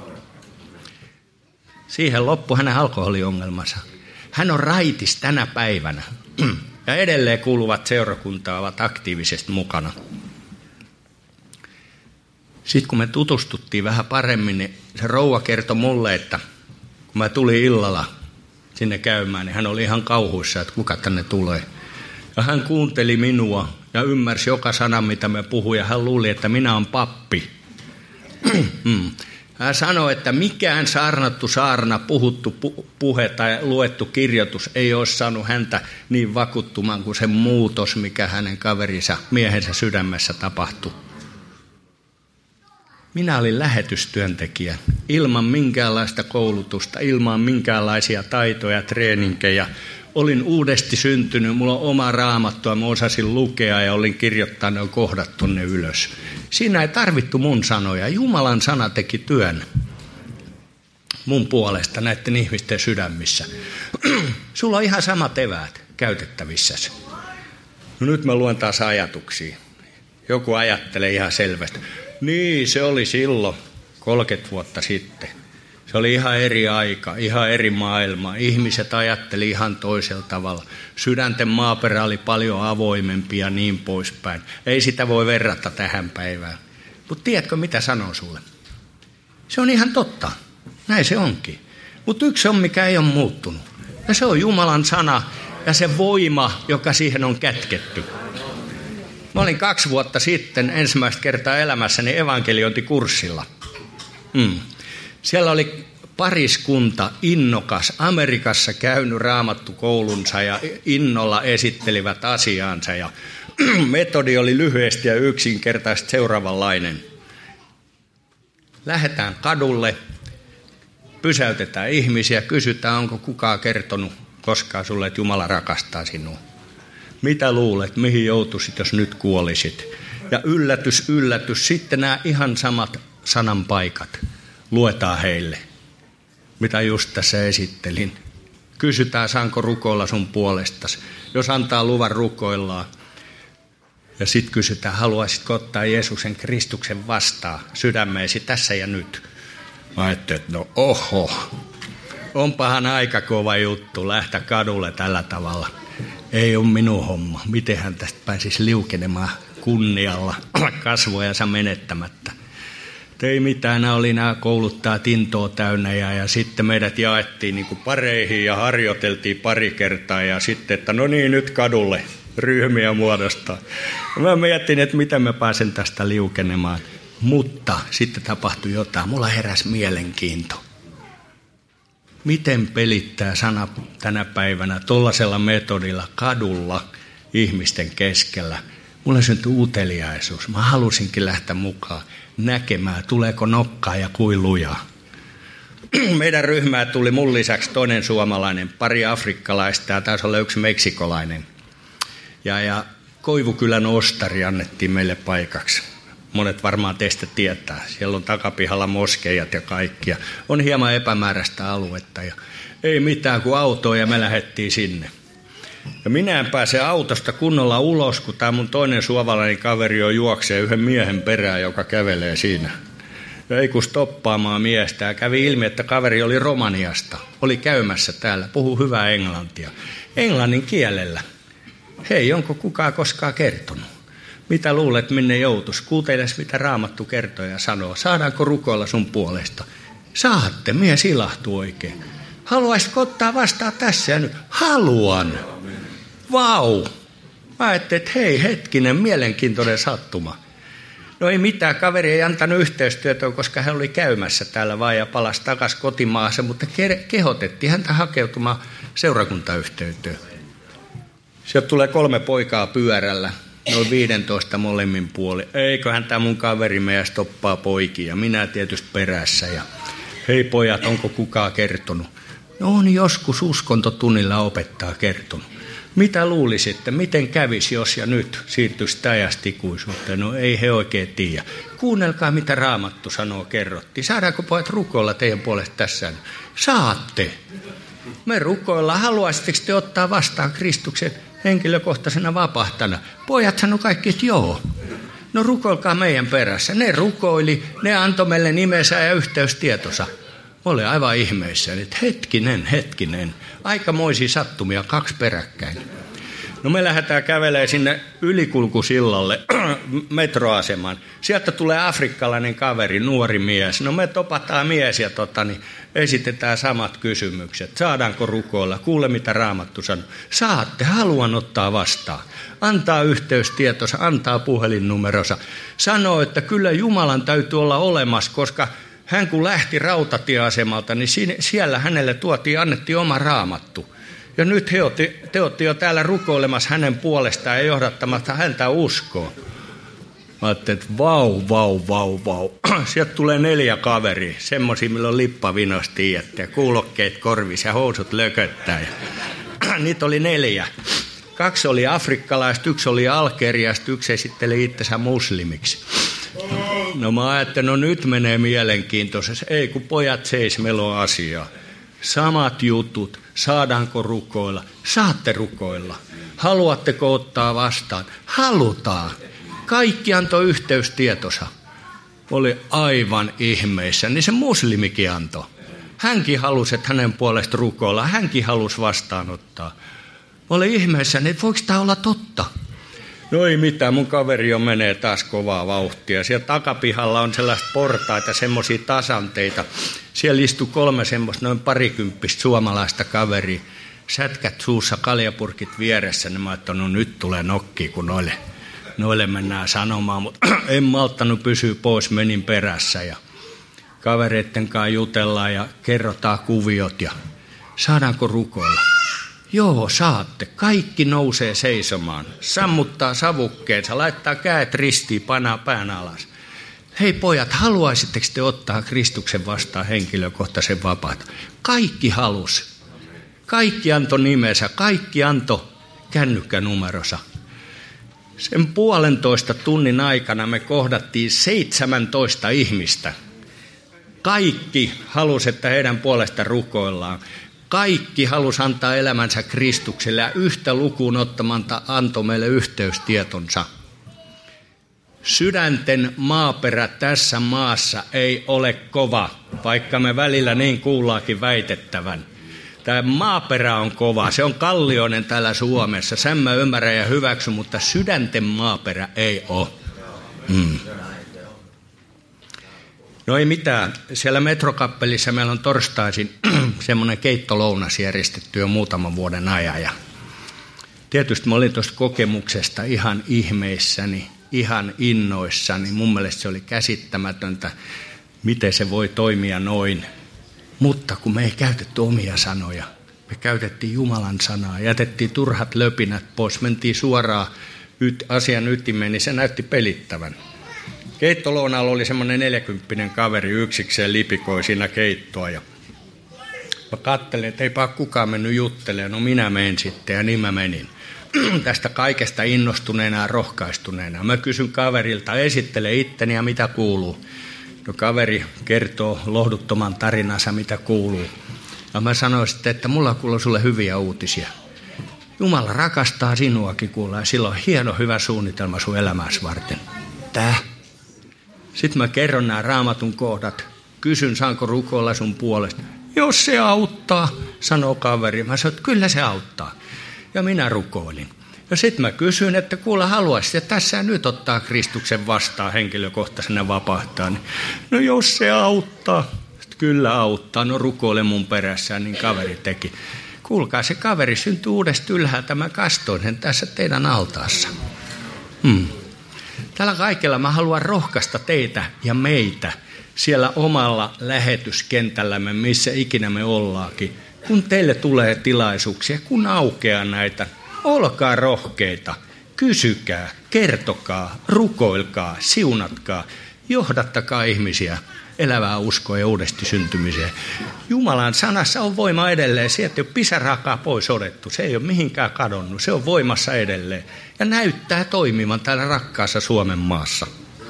Speaker 1: Siihen loppui hänen alkoholiongelmansa. Hän on raitis tänä päivänä. Ja edelleen kuuluvat seurakuntaa ovat aktiivisesti mukana. Sitten kun me tutustuttiin vähän paremmin, niin se rouva kertoi mulle, että kun mä tulin illalla sinne käymään, niin hän oli ihan kauhuissa, että kuka tänne tulee. Ja hän kuunteli minua ja ymmärsi joka sana, mitä me puhuin, ja hän luuli, että minä olen pappi. Hän sanoi, että mikään saarnattu saarna, puhuttu puhe tai luettu kirjoitus ei ole saanut häntä niin vakuuttumaan kuin se muutos, mikä hänen kaverinsa, miehensä sydämessä tapahtui. Minä olin lähetystyöntekijä, ilman minkäänlaista koulutusta, ilman minkäänlaisia taitoja, treeningejä. Olin uudesti syntynyt, mulla on oma raamattu ja mä osasin lukea ja olin kirjoittanut ne kohdat tonne ylös. Siinä ei tarvittu mun sanoja, Jumalan sana teki työn mun puolesta näiden ihmisten sydämissä. Sulla on ihan samat eväät käytettävissäsi. No nyt mä luen taas ajatuksia. Joku ajattelee ihan selvästi. Niin, se oli silloin 30 vuotta sitten. Se oli ihan eri aika, ihan eri maailma. Ihmiset ajatteli ihan toisella tavalla. Sydänten maaperä oli paljon avoimempi ja niin poispäin. Ei sitä voi verrata tähän päivään. Mutta tiedätkö, mitä sanon sulle? Se on ihan totta. Näin se onkin. Mutta yksi on, mikä ei ole muuttunut. Ja se on Jumalan sana ja se voima, joka siihen on kätketty. Mä olin 2 vuotta sitten ensimmäistä kertaa elämässäni evankeliointikurssilla. Siellä oli pariskunta, innokas, Amerikassa käynyt raamattukoulunsa ja innolla esittelivät asiaansa. Ja metodi oli lyhyesti ja yksinkertaisesti seuraavanlainen. Lähdetään kadulle, pysäytetään ihmisiä, kysytään, onko kukaan kertonut koskaan sulle, että Jumala rakastaa sinua. Mitä luulet, mihin joutuisit, jos nyt kuolisit? Ja yllätys, yllätys, sitten nämä ihan samat sananpaikat luetaan heille, mitä just tässä esittelin. Kysytään, saanko rukoilla sun puolestasi. Jos antaa luvan, rukoillaan. Ja sitten kysytään, haluaisitko ottaa Jeesuksen Kristuksen vastaan sydämeesi tässä ja nyt? Mä ajattelin, että no oho, onpahan aika kova juttu lähteä kadulle tällä tavalla. Ei ole minun homma. Mitenhän tästä pääsisi liukenemaan kunnialla kasvojansa menettämättä. Ei mitään, nämä kouluttaa tintoa täynnä ja sitten meidät jaettiin niin kuin pareihin ja harjoiteltiin pari kertaa ja sitten, että no niin, nyt kadulle ryhmiä muodostaa. Mä mietin, että miten mä pääsen tästä liukenemaan, mutta sitten tapahtui jotain. Mulla heräsi mielenkiinto. Miten pelittää sana tänä päivänä tuollaisella metodilla kadulla ihmisten keskellä? Mulle syntyi uteliaisuus. Mä halusinkin lähteä mukaan näkemään, tuleeko nokkaa ja kuin lujaa. Meidän ryhmää tuli mun lisäksi toinen suomalainen, pari afrikkalaista ja taisi olla yksi meksikolainen. Ja Koivukylän ostari annettiin meille paikaksi. Monet varmaan teistä tietää. Siellä on takapihalla moskeijat ja kaikkia. On hieman epämääräistä aluetta ja ei mitään kuin autoa ja me lähdettiin sinne. Ja minä en pääse autosta kunnolla ulos, kun tämä mun toinen suomalainen kaveri on juoksee yhden miehen perään, joka kävelee siinä. Ja ei kun stoppaamaan miestä. Ja kävi ilmi, että kaveri oli Romaniasta. Oli käymässä täällä. Puhuu hyvää englantia. Englannin kielellä. Hei, onko kukaan koskaan kertonut? Mitä luulet, minne joutuisi? Kuunteles, mitä Raamattu kertoo ja sanoo. Saadaanko rukoilla sun puolesta? Saatte, mies ilahtuu oikein. Haluaisitko ottaa vastaan tässä ja nyt? Haluan. Vau. Mä ajattelin, että hei, hetkinen, mielenkiintoinen sattuma. No ei mitään, kaveri ei antanut yhteistyötä, koska hän oli käymässä täällä vaan ja palasi takaisin kotimaansa, mutta kehotettiin häntä hakeutumaan seurakuntayhteyteen. Sieltä tulee 3 poikaa pyörällä, noin 15 molemmin puoli. Eiköhän tämä mun kaveri meidän stoppaa poikia, minä tietysti perässä. Ja hei pojat, onko kukaan kertonut? No on joskus uskontotunnilla opettaa kertonut. Mitä luulisitte, miten kävisi jos ja nyt siirtyisi ajasta ikuisuuteen? No ei he oikein tiedä. Kuunnelkaa, mitä Raamattu sanoo, kerrottiin. Saadaanko pojat rukoilla teidän puolesta tässä? Saatte. Me rukoillaan. Haluaisitteko te ottaa vastaan Kristuksen henkilökohtaisena vapahtana? Pojat sanoi kaikki, että joo. No rukoilkaa meidän perässä. Ne rukoili, ne antoi meille nimensä ja yhteystietonsa. Oli aivan ihmeissä, että hetkinen. Aikamoisia sattumia, 2 peräkkäin. No me lähdetään kävelemään sinne ylikulkusillalle metroasemaan. Sieltä tulee afrikkalainen kaveri, nuori mies. No me topataan mies ja esitetään samat kysymykset. Saadaanko rukoilla? Kuule mitä Raamattu sanoo. Saatte, haluan ottaa vastaan. Antaa yhteystietonsa, antaa puhelinnumeronsa. Sanoo, että kyllä Jumalan täytyy olla olemassa, koska hän kun lähti rautatieasemalta, niin siellä hänelle annettiin oma Raamattu. Ja nyt te olette jo täällä rukoilemassa hänen puolestaan ja johdattamatta häntä uskoon. Mä ajattelin, että vau. Sieltä tulee 4 kaveria, semmoisia, millä on lippavinos, tiedätte, ja kuulokkeet korvissa ja housut lököttää. Niitä oli 4. 2 oli afrikkalaista, 1 oli Algeriasta, 1 esitteli itsensä muslimiksi. No mä ajattelin, no nyt menee mielenkiintoisesti. Ei kun pojat seis, meillä on asiaa. Samat jutut. Saadaanko rukoilla? Saatte rukoilla. Haluatteko ottaa vastaan? Halutaan. Kaikki antoi yhteystietonsa. Oli aivan ihmeissä. Niin se muslimikin antoi. Hänkin halusi, että hänen puolesta rukoilla. Hänkin halusi vastaanottaa. Oli ihmeessä, niin voiko tämä olla totta? No ei mitään, mun kaveri jo menee taas kovaa vauhtia. Siellä takapihalla on sellaista portaita, semmoisia tasanteita. Siellä istui 3 semmoista noin 20 suomalaista kaveria. Sätkät suussa, kaljapurkit vieressä. Niin mä ajattelin, no nyt tulee nokki, kun noille mennään sanomaan. Mutta en malttanut pysyä pois, menin perässä. Ja kavereitten kanssa jutellaan ja kerrotaan kuviot. Ja saadaanko rukoilla? Joo, saatte. Kaikki nousee seisomaan. Sammuttaa savukkeensa, laittaa kädet ristiin, panaa pään alas. Hei pojat, haluaisitteko te ottaa Kristuksen vastaan henkilökohtaisen vapaata? Kaikki halusi. Kaikki antoi nimensä, kaikki antoi kännykkänumeronsa. Sen 1,5 tunnin aikana me kohdattiin 17 ihmistä. Kaikki halusi, että heidän puolesta rukoillaan. Kaikki halusi antaa elämänsä Kristukselle ja yhtä lukuun ottamanta antoi meille yhteystietonsa. Sydänten maaperä tässä maassa ei ole kova, vaikka me välillä niin kuullaakin väitettävän. Tämä maaperä on kova, se on kallioinen täällä Suomessa. Sen mä ymmärrän ja hyväksyn, mutta sydänten maaperä ei ole. No ei mitään. Siellä Metrokappelissa meillä on torstaisin semmoinen keittolounas järjestetty jo muutaman vuoden ajan. Ja tietysti mä olin tuosta kokemuksesta ihan ihmeissäni, ihan innoissani. Mun mielestä se oli käsittämätöntä, miten se voi toimia noin. Mutta kun me ei käytetty omia sanoja, me käytettiin Jumalan sanaa, jätettiin turhat löpinät pois, mentiin suoraan asian ytimeen, niin se näytti pelittävän. Keittolounaalla oli semmoinen 40 kaveri yksikseen lipikoi siinä keittoa. Ja mä katselin, että eipä kukaan mennyt juttelemaan. No minä menen sitten ja niin mä menin. Tästä kaikesta innostuneena ja rohkaistuneena. Mä kysyn kaverilta, esittele itteni ja mitä kuuluu. No kaveri kertoo lohduttoman tarinansa, mitä kuuluu. Ja mä sanoin sitten, että mulla kuuluu sulle hyviä uutisia. Jumala rakastaa sinuakin kuulla ja sillä on hieno hyvä suunnitelma sun elämässä varten. Tää? Sitten mä kerron nämä Raamatun kohdat. Kysyn, saanko rukoilla sun puolesta. Jos se auttaa, sanoo kaveri. Mä sanoin, että kyllä se auttaa. Ja minä rukoilin. Ja sitten mä kysyin, että kuule haluaisit, että tässä nyt ottaa Kristuksen vastaan henkilökohtaisena vapaahtaan. No jos se auttaa. Sitten kyllä auttaa. No rukoile mun perässään, niin kaveri teki. Kuulkaa, se kaveri syntyi uudesta ylhäältä. Mä kastoin sen tässä teidän altaassa. Tällä kaikella mä haluan rohkaista teitä ja meitä siellä omalla lähetyskentällämme, missä ikinä me ollaakin. Kun teille tulee tilaisuuksia, kun aukeaa näitä, olkaa rohkeita, kysykää, kertokaa, rukoilkaa, siunatkaa, johdattakaa ihmisiä elävää uskoa ja uudesti syntymiseen. Jumalan sanassa on voima edelleen. Sieltä ei ole pisaraakaan pois odettu. Se ei ole mihinkään kadonnut. Se on voimassa edelleen. Ja näyttää toimivan täällä rakkaassa Suomen maassa.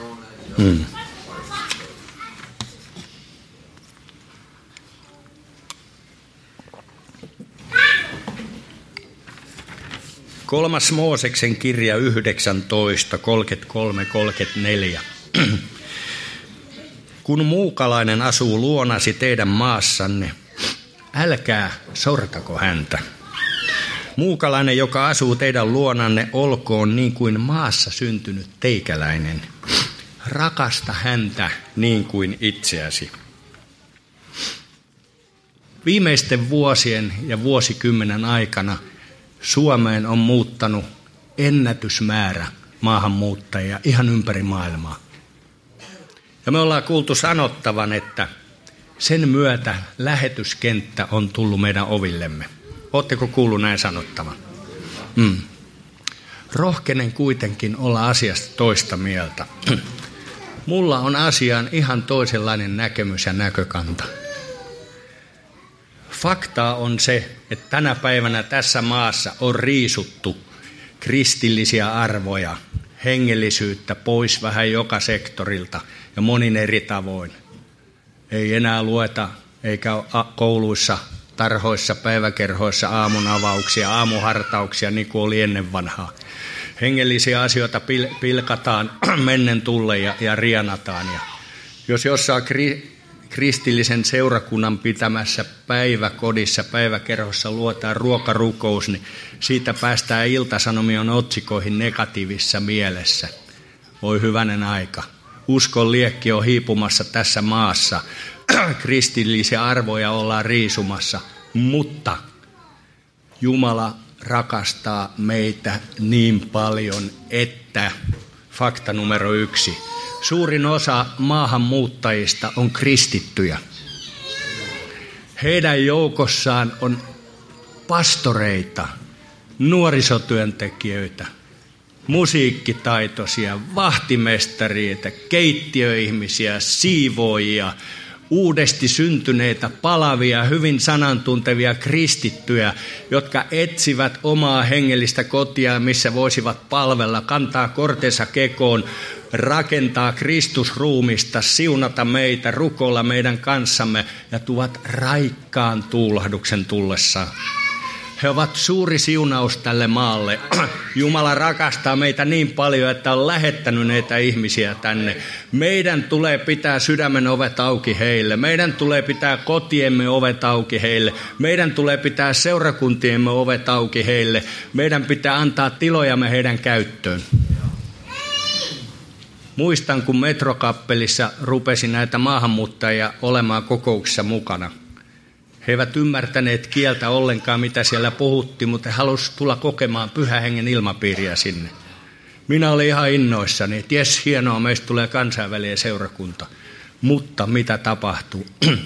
Speaker 1: 3. Mooseksen kirja 19, 33-34. Kun muukalainen asuu luonasi teidän maassanne, älkää sortako häntä. Muukalainen, joka asuu teidän luonanne, olkoon niin kuin maassa syntynyt teikäläinen. Rakasta häntä niin kuin itseäsi. Viimeisten vuosien ja vuosikymmenen aikana Suomeen on muuttanut ennätysmäärä maahanmuuttajia ihan ympäri maailmaa. Ja me ollaan kuultu sanottavan, että sen myötä lähetyskenttä on tullut meidän ovillemme. Oletteko kuullut näin sanottavan? Rohkenen kuitenkin olla asiasta toista mieltä. Mulla on asiaan ihan toisenlainen näkemys ja näkökanta. Faktaa on se, että tänä päivänä tässä maassa on riisuttu kristillisiä arvoja, hengellisyyttä pois vähän joka sektorilta ja monin eri tavoin. Ei enää lueta eikä kouluissa tarhoissa, päiväkerhoissa, aamunavauksia, aamuhartauksia, niin kuin oli ennen vanhaa. Hengellisiä asioita pilkataan mennen tulle ja rienataan. Ja jos jossain kristillisen seurakunnan pitämässä päiväkodissa, päiväkerhossa luotaan ruokarukous, niin siitä päästään Ilta-Sanomien otsikoihin negatiivisessa mielessä. Voi hyvänen aika. Uskon liekki on hiipumassa tässä maassa. Kristillisiä arvoja ollaan riisumassa, mutta Jumala rakastaa meitä niin paljon, että fakta numero 1. Suurin osa maahanmuuttajista on kristittyjä. Heidän joukossaan on pastoreita, nuorisotyöntekijöitä, musiikkitaitoisia, vahtimestareita, keittiöihmisiä, siivoojia, uudesti syntyneitä, palavia, hyvin sanantuntevia kristittyjä, jotka etsivät omaa hengellistä kotia, missä voisivat palvella, kantaa kortensa kekoon, rakentaa Kristusruumista, siunata meitä, rukoilla meidän kanssamme ja tuovat raikkaan tuulahduksen tullessaan. He ovat suuri siunaus tälle maalle. Jumala rakastaa meitä niin paljon, että on lähettänyt näitä ihmisiä tänne. Meidän tulee pitää sydämen ovet auki heille. Meidän tulee pitää kotiemme ovet auki heille. Meidän tulee pitää seurakuntiemme ovet auki heille. Meidän pitää antaa tilojamme heidän käyttöön. Muistan, kun Metrokappelissa rupesi näitä maahanmuuttajia olemaan kokouksessa mukana. He eivät ymmärtäneet kieltä ollenkaan, mitä siellä puhuttiin, mutta he halusivat tulla kokemaan Pyhän Hengen ilmapiiriä sinne. Minä olin ihan innoissani, että jes, hienoa, meistä tulee kansainvälinen seurakunta. Mutta mitä tapahtuu?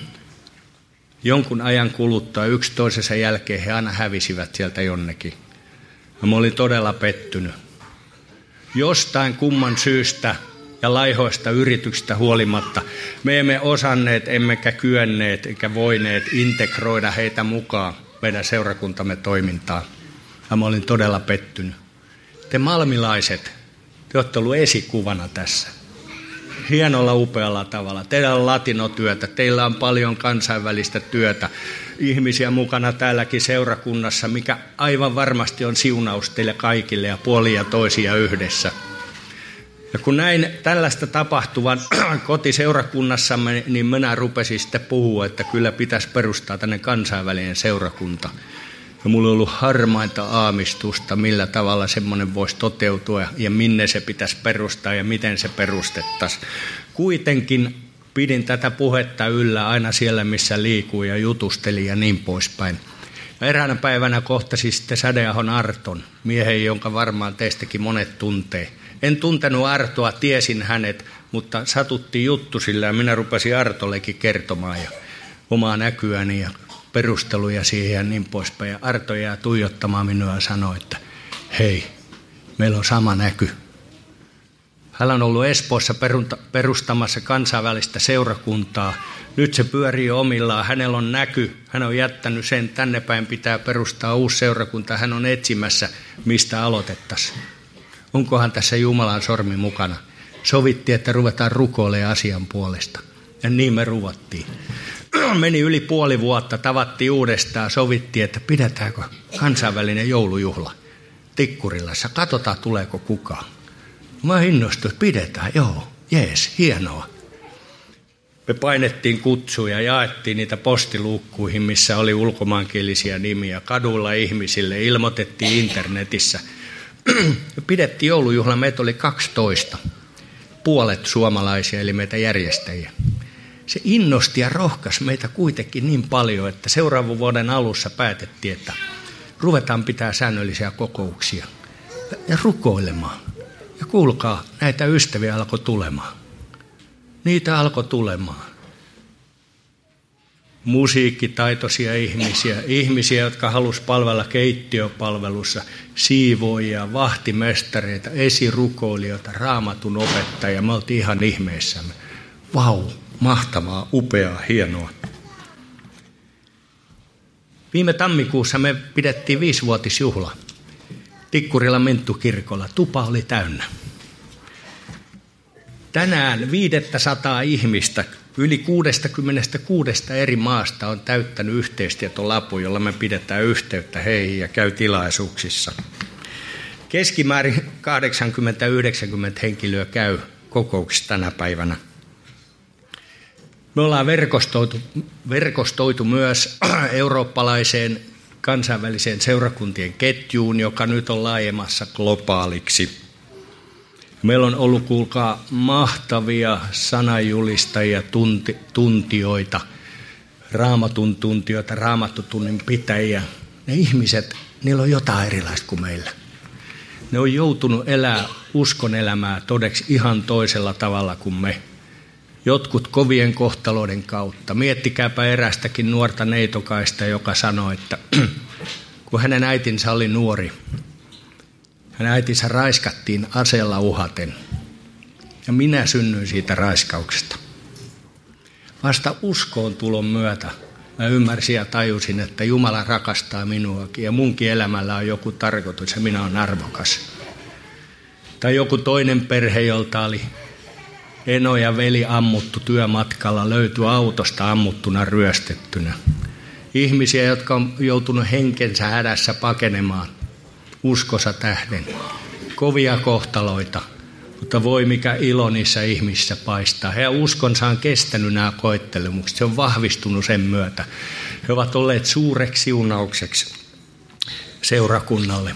Speaker 1: Jonkun ajan kuluttua yksi toisensa jälkeen he aina hävisivät sieltä jonnekin. Ja mä olin todella pettynyt. Jostain kumman syystä ja laihoista yrityksistä huolimatta me emme osanneet, emmekä kyenneet eikä voineet integroida heitä mukaan meidän seurakuntamme toimintaan. Ja mä olin todella pettynyt. Te malmilaiset, te olette olleet esikuvana tässä. Hienolla, upealla tavalla. Teillä on latinotyötä, teillä on paljon kansainvälistä työtä. Ihmisiä mukana täälläkin seurakunnassa, mikä aivan varmasti on siunaus teille kaikille ja puolia toisia yhdessä. Ja kun näin tällaista tapahtuvan kotiseurakunnassamme, niin minä rupesin sitten puhua, että kyllä pitäisi perustaa tänne kansainvälinen seurakunta. Ja mulla on ollut harmainta aamistusta, millä tavalla semmoinen voisi toteutua ja minne se pitäisi perustaa ja miten se perustettaisiin. Kuitenkin pidin tätä puhetta yllä aina siellä, missä liikuin ja jutustelin ja niin poispäin. Ja eräänä päivänä kohtasin sitten Sädeahon Arton, miehen, jonka varmaan teistäkin monet tuntee. En tuntenut Artoa, tiesin hänet, mutta satuttiin juttu sillä ja minä rupesin Artollekin kertomaan ja omaa näkyäni ja perusteluja siihen ja niin poispäin. Ja Arto jää tuijottamaan minua ja sanoi, että hei, meillä on sama näky. Hän on ollut Espoossa perustamassa kansainvälistä seurakuntaa. Nyt se pyörii omillaan. Hänellä on näky. Hän on jättänyt sen, tänne päin pitää perustaa uusi seurakunta. Hän on etsimässä, mistä aloitettaisiin. Onkohan tässä Jumalan sormi mukana? Sovittiin, että ruvetaan rukoilemaan asian puolesta. Ja niin me ruvattiin. Meni yli puoli vuotta, tavattiin uudestaan, sovittiin, että pidetäänkö kansainvälinen joulujuhla Tikkurilassa. Katsotaan, tuleeko kukaan. Mä innostuin, että pidetään, joo, jees, hienoa. Me painettiin kutsuja ja jaettiin niitä postiluukkuihin, missä oli ulkomaankielisiä nimiä. Kadulla ihmisille ilmoitettiin internetissä. Pidettiin joulujuhla, meitä oli 12. Puolet suomalaisia, eli meitä järjestäjiä. Se innosti ja rohkaisi meitä kuitenkin niin paljon, että seuraavan vuoden alussa päätettiin, että ruvetaan pitää säännöllisiä kokouksia ja rukoilemaan. Ja kuulkaa, näitä ystäviä alkoi tulemaan. Niitä alkoi tulemaan. Musiikkitaitoisia ihmisiä, jotka halusivat palvella keittiöpalvelussa, siivoojia, vahtimestareita, esirukoilijoita, raamatun opettajia. Me oltiin ihan ihmeissämme. Vau, mahtavaa, upeaa, hienoa. Viime tammikuussa me pidettiin 5-vuotisjuhla Tikkurilan Minttukirkolla. Tupa oli täynnä. Tänään 500 ihmistä yli 66 eri maasta on täyttänyt yhteistietolapun, jolla me pidetään yhteyttä heihin ja käy tilaisuuksissa. Keskimäärin 80-90 henkilöä käy kokouksissa tänä päivänä. Me ollaan verkostoitu myös eurooppalaiseen kansainväliseen seurakuntien ketjuun, joka nyt on laajemmassa globaaliksi. Meillä on ollut, kuulkaa, mahtavia sananjulistajia, tuntijoita, raamatun tuntijoita, raamattutunnin pitäjiä. Ne ihmiset, niillä on jotain erilaista kuin meillä. Ne on joutunut elää uskon elämää todeksi ihan toisella tavalla kuin me. Jotkut kovien kohtaloiden kautta. Miettikääpä erästäkin nuorta neitokaista, joka sanoi, että kun hänen äitinsä oli nuori, hänen äitinsä raiskattiin aseella uhaten. Ja minä synnyin siitä raiskauksesta. Vasta uskoon tulon myötä mä ymmärsin ja tajusin, että Jumala rakastaa minuakin ja munkin elämällä on joku tarkoitus ja minä olen arvokas. Tai joku toinen perhe, jolta oli eno ja veli ammuttu työmatkalla, löytyi autosta ammuttuna, ryöstettynä. Ihmisiä, jotka on joutunut henkensä hädässä pakenemaan uskonsa tähden. Kovia kohtaloita, mutta voi mikä ilo niissä ihmisissä paistaa. Heidän uskonsa on kestänyt nämä koettelemukset, se on vahvistunut sen myötä. He ovat olleet suureksi siunaukseksi seurakunnalle.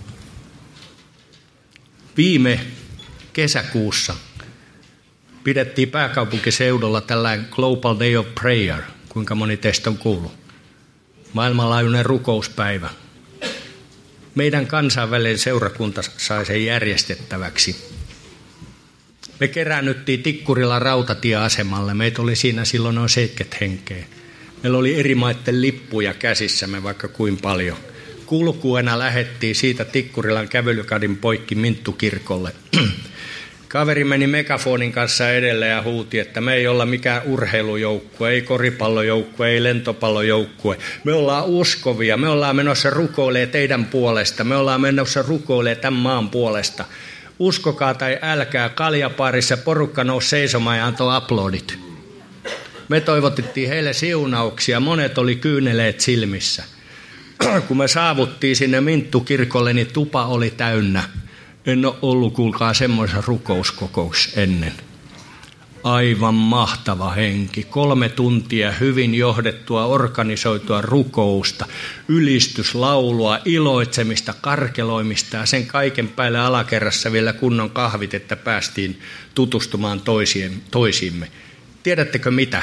Speaker 1: Viime kesäkuussa pidettiin pääkaupunkiseudulla tällainen Global Day of Prayer, kuinka moni teistä on kuullut. Maailmanlaajuinen rukouspäivä. Meidän kansainvälinen seurakunta sai sen järjestettäväksi. Me keräännyttiin Tikkurilla rautatieasemalle. Meitä oli siinä silloin noin 70 henkeä. Meillä oli eri maiden lippuja käsissämme vaikka kuin paljon. Kulkuena lähettiin siitä Tikkurilan kävelykadin poikki Minttukirkolle. Kaveri meni megafonin kanssa edelle ja huuti, että me ei olla mikään urheilujoukkue, ei koripallojoukkue, ei lentopallojoukkue. Me ollaan uskovia, me ollaan menossa rukoilemaan teidän puolesta, me ollaan menossa rukoilemaan tämän maan puolesta. Uskokaa tai älkää, kaljapaarissa porukka nousi seisomaan ja antoi aplodit. Me toivotettiin heille siunauksia, monet oli kyyneleet silmissä. Kun me saavuttiin sinne Minttukirkolle, niin tupa oli täynnä. En ole ollut, kuulkaa, semmoisen rukouskokouksessa ennen. Aivan mahtava henki. 3 tuntia hyvin johdettua, organisoitua rukousta, ylistyslaulua, iloitsemista, karkeloimista ja sen kaiken päälle alakerrassa vielä kunnon kahvit, että päästiin tutustumaan toisiimme. Tiedättekö mitä?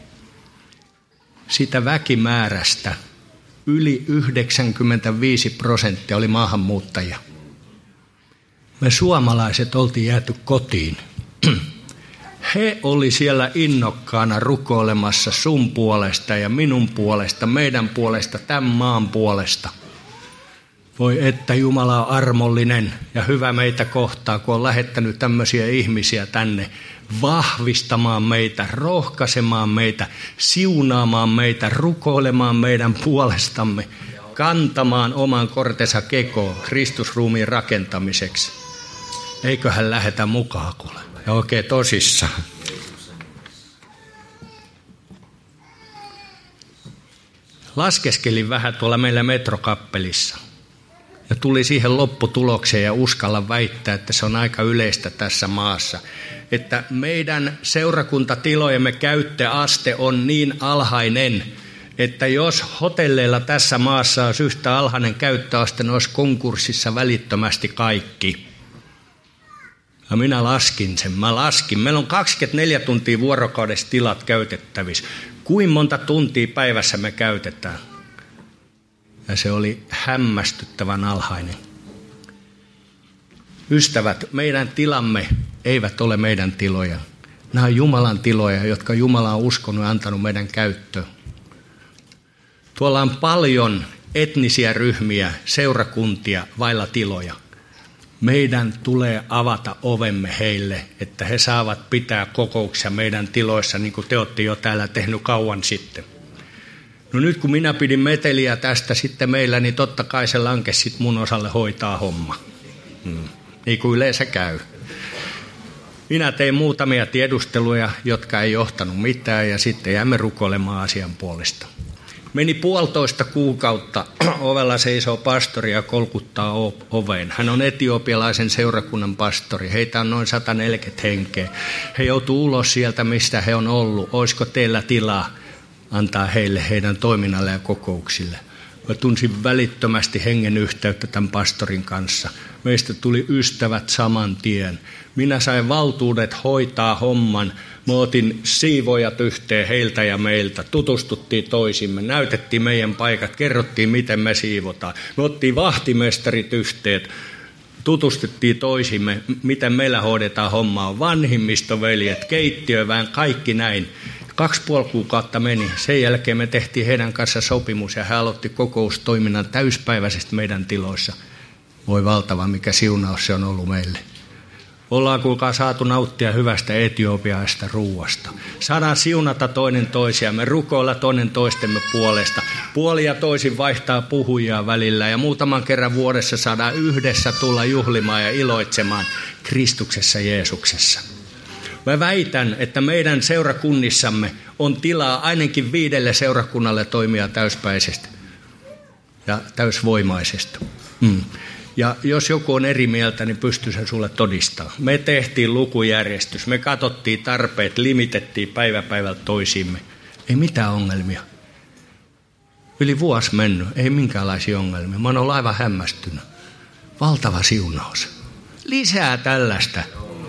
Speaker 1: Sitä väkimäärästä yli 95% oli maahanmuuttajia. Me suomalaiset oltiin jääty kotiin. He oli siellä innokkaana rukoilemassa sun puolesta ja minun puolesta, meidän puolesta, tämän maan puolesta. Voi että Jumala on armollinen ja hyvä meitä kohtaa, kun on lähettänyt tämmöisiä ihmisiä tänne vahvistamaan meitä, rohkaisemaan meitä, siunaamaan meitä, rukoilemaan meidän puolestamme, kantamaan oman kortensa kekoon Kristusruumiin rakentamiseksi. Eiköhän lähetä mukaan, kuule. Ja oikein tosissaan. Laskeskelin vähän tuolla meillä metrokappelissa. Ja tuli siihen lopputulokseen ja uskalla väittää, että se on aika yleistä tässä maassa. Että meidän seurakuntatilojemme käyttöaste on niin alhainen, että jos hotelleilla tässä maassa olisi yhtä alhainen käyttöaste, ne olisi konkurssissa välittömästi kaikki. Ja minä laskin sen. Meillä on 24 tuntia vuorokaudessa tilat käytettävissä. Kuinka monta tuntia päivässä me käytetään? Ja se oli hämmästyttävän alhainen. Ystävät, meidän tilamme eivät ole meidän tiloja. Nämä on Jumalan tiloja, jotka Jumala on uskonut ja antanut meidän käyttöön. Tuolla on paljon etnisiä ryhmiä, seurakuntia vailla tiloja. Meidän tulee avata ovemme heille, että he saavat pitää kokouksia meidän tiloissa, niin kuin te olette jo täällä tehnyt kauan sitten. No nyt kun minä pidin meteliä tästä sitten meillä, niin totta kai se lankesi sit mun osalle hoitaa homma. Niin kuin yleensä käy. Minä tein muutamia tiedusteluja, jotka ei johtanut mitään, ja sitten jäämme rukoilemaan asian puolesta. Meni 1,5 kuukautta, ovella seisoo pastori ja kolkuttaa oveen. Hän on etiopialaisen seurakunnan pastori, heitä on noin 140 henkeä. He joutuu ulos sieltä, mistä he on ollut. Olisiko teillä tilaa antaa heille heidän toiminnalle ja kokouksille? Mä tunsin välittömästi hengen yhteyttä tämän pastorin kanssa. Meistä tuli ystävät saman tien. Minä sain valtuudet hoitaa homman. Mä otin siivoojat yhteen heiltä ja meiltä. Tutustuttiin toisimme, näytettiin meidän paikat, kerrottiin miten me siivotaan. Me ottiin vahtimestarit yhteen, tutustuttiin toisimme, miten meillä hoidetaan hommaa. Vanhimmistoveljet, keittiöväen, kaikki näin. 2,5 kuukautta meni. Sen jälkeen me tehtiin heidän kanssa sopimus ja he aloitti kokoustoiminnan täyspäiväisesti meidän tiloissa. Voi valtava, mikä siunaus se on ollut meille. Ollaan kuulkaa saatu nauttia hyvästä etiopialaisesta ruuasta. Saadaan siunata toinen toisiamme, rukoilla toinen toistemme puolesta. Puoli ja toisin vaihtaa puhujia välillä ja muutaman kerran vuodessa saadaan yhdessä tulla juhlimaan ja iloitsemaan Kristuksessa Jeesuksessa. Mä väitän, että meidän seurakunnissamme on tilaa ainakin 5 seurakunnalle toimia täyspäisesti ja täysvoimaisesti. Ja jos joku on eri mieltä, niin pystyy sen sulle todistamaan. Me tehtiin lukujärjestys, me katsottiin tarpeet, limitettiin päivältä toisiimme. Ei mitään ongelmia. Yli vuosi mennyt, ei minkäänlaisia ongelmia. Mä oon ollut aivan hämmästynyt. Valtava siunaus. Lisää tällaista.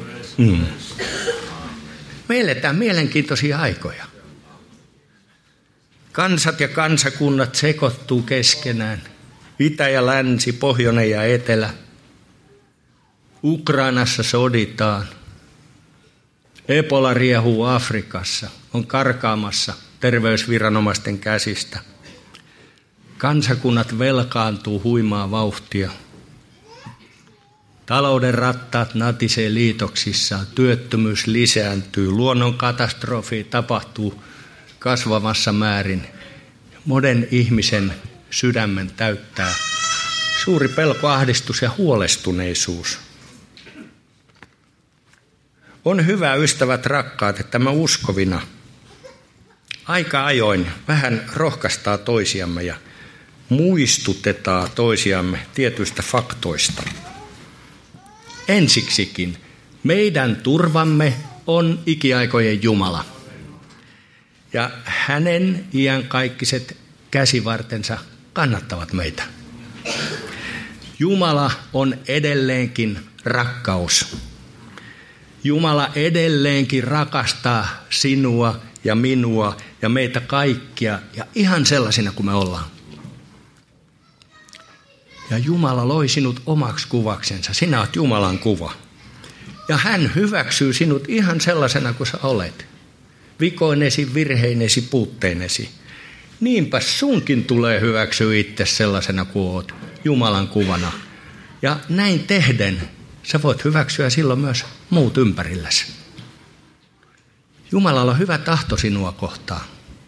Speaker 1: Me eletään mielenkiintoisia aikoja. Kansat ja kansakunnat sekoittuu keskenään. Itä ja länsi, pohjoinen ja etelä. Ukrainassa soditaan. Ebola riehuu Afrikassa. On karkaamassa terveysviranomaisten käsistä. Kansakunnat velkaantuu huimaa vauhtia. Talouden rattaat natisee liitoksissaan. Työttömyys lisääntyy. Luonnonkatastrofi tapahtuu kasvavassa määrin. Monen ihmisen sydämen täyttää suuri pelko, ahdistus ja huolestuneisuus. On hyvä, ystävät rakkaat, että me uskovina aika ajoin vähän rohkaistaan toisiamme ja muistutetaan toisiamme tietyistä faktoista. Ensiksikin meidän turvamme on ikiaikojen Jumala ja hänen iänkaikkiset käsivartensa kannattavat meitä. Jumala on edelleenkin rakkaus. Jumala edelleenkin rakastaa sinua ja minua ja meitä kaikkia ja ihan sellaisina kuin me ollaan. Ja Jumala loi sinut omaksi kuvaksensa. Sinä olet Jumalan kuva. Ja hän hyväksyy sinut ihan sellaisena kuin sä olet. Vikoinesi, virheinesi, puutteinesi. Niinpä sunkin tulee hyväksyä itse sellaisena kuin olet, Jumalan kuvana. Ja näin tehden sä voit hyväksyä silloin myös muut ympärilläsi. Jumalalla on hyvä tahto sinua kohtaan.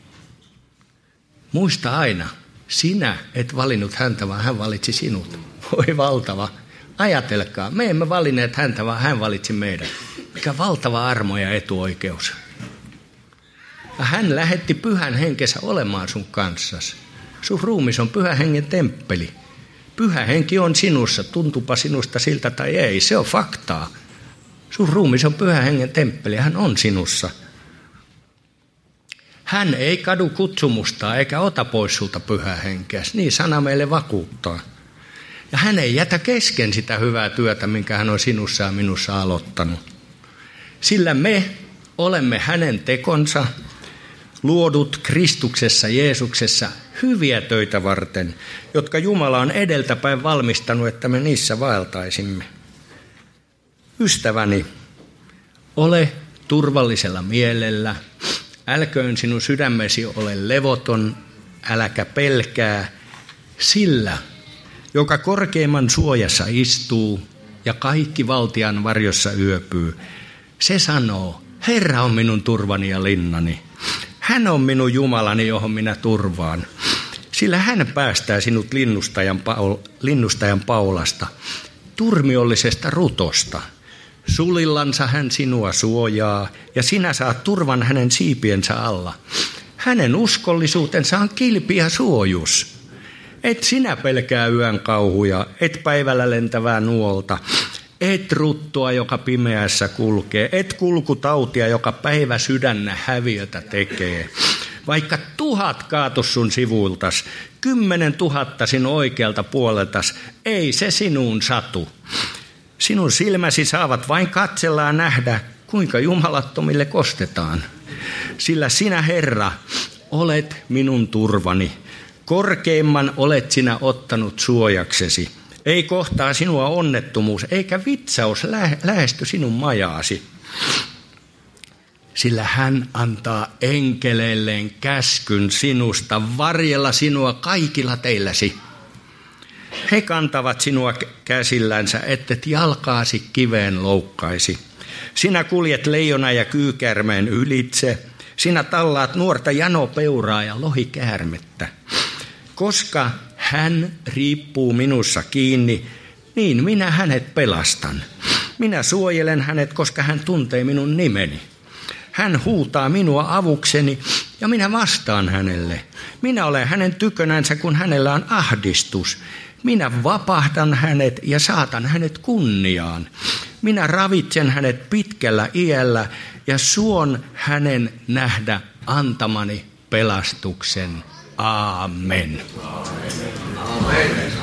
Speaker 1: Muista aina, sinä et valinnut häntä, vaan hän valitsi sinut. Voi valtava. Ajatelkaa, me emme valinneet häntä, vaan hän valitsi meidät. Mikä valtava armo ja etuoikeus. Ja hän lähetti Pyhän Henkensä olemaan sun kanssasi. Sun ruumis on Pyhän Hengen temppeli. Pyhä Henki on sinussa, tuntupa sinusta siltä tai ei, se on faktaa. Sun ruumis on Pyhän Hengen temppeli, hän on sinussa. Hän ei kadu kutsumusta eikä ota pois sulta Pyhää Henkeä, niin sana meille vakuuttaa. Ja hän ei jätä kesken sitä hyvää työtä, minkä hän on sinussa ja minussa aloittanut. Sillä me olemme hänen tekonsa, luodut Kristuksessa Jeesuksessa hyviä töitä varten, jotka Jumala on edeltäpäin valmistanut, että me niissä vaeltaisimme. Ystäväni, ole turvallisella mielellä, älköön sinun sydämesi ole levoton, äläkä pelkää, sillä, joka korkeimman suojassa istuu ja kaikki valtian varjossa yöpyy, se sanoo, Herra on minun turvani ja linnani. Hän on minun Jumalani, johon minä turvaan. Sillä hän päästää sinut linnustajan paulasta, turmiollisesta rutosta. Sulillansa hän sinua suojaa ja sinä saat turvan hänen siipiensä alla. Hänen uskollisuutensa on kilpi ja suojus. Et sinä pelkää yön kauhuja, et päivällä lentävää nuolta, et ruttua, joka pimeässä kulkee, et kulkutautia, joka päivä sydännä häviötä tekee. Vaikka 1000 kaatus sun sivuiltas, 10 000 sinun oikealta puoleltas, ei se sinuun satu. Sinun silmäsi saavat vain katsella ja nähdä, kuinka jumalattomille kostetaan. Sillä sinä, Herra, olet minun turvani. Korkeimman olet sinä ottanut suojaksesi. Ei kohtaa sinua onnettomuus, eikä vitsaus lähesty sinun majaasi. Sillä hän antaa enkeleilleen käskyn sinusta varjella sinua kaikilla teilläsi. He kantavat sinua käsillänsä, ettet jalkaasi kiveen loukkaisi. Sinä kuljet leijona ja kyykäärmeen ylitse. Sinä tallaat nuorta janopeuraa ja lohikäärmettä. Koska hän riippuu minussa kiinni, niin minä hänet pelastan. Minä suojelen hänet, koska hän tuntee minun nimeni. Hän huutaa minua avukseni ja minä vastaan hänelle. Minä olen hänen tykönänsä, kun hänellä on ahdistus. Minä vapahdan hänet ja saatan hänet kunniaan. Minä ravitsen hänet pitkällä iällä ja suon hänen nähdä antamani pelastuksen. Aamen. Amen.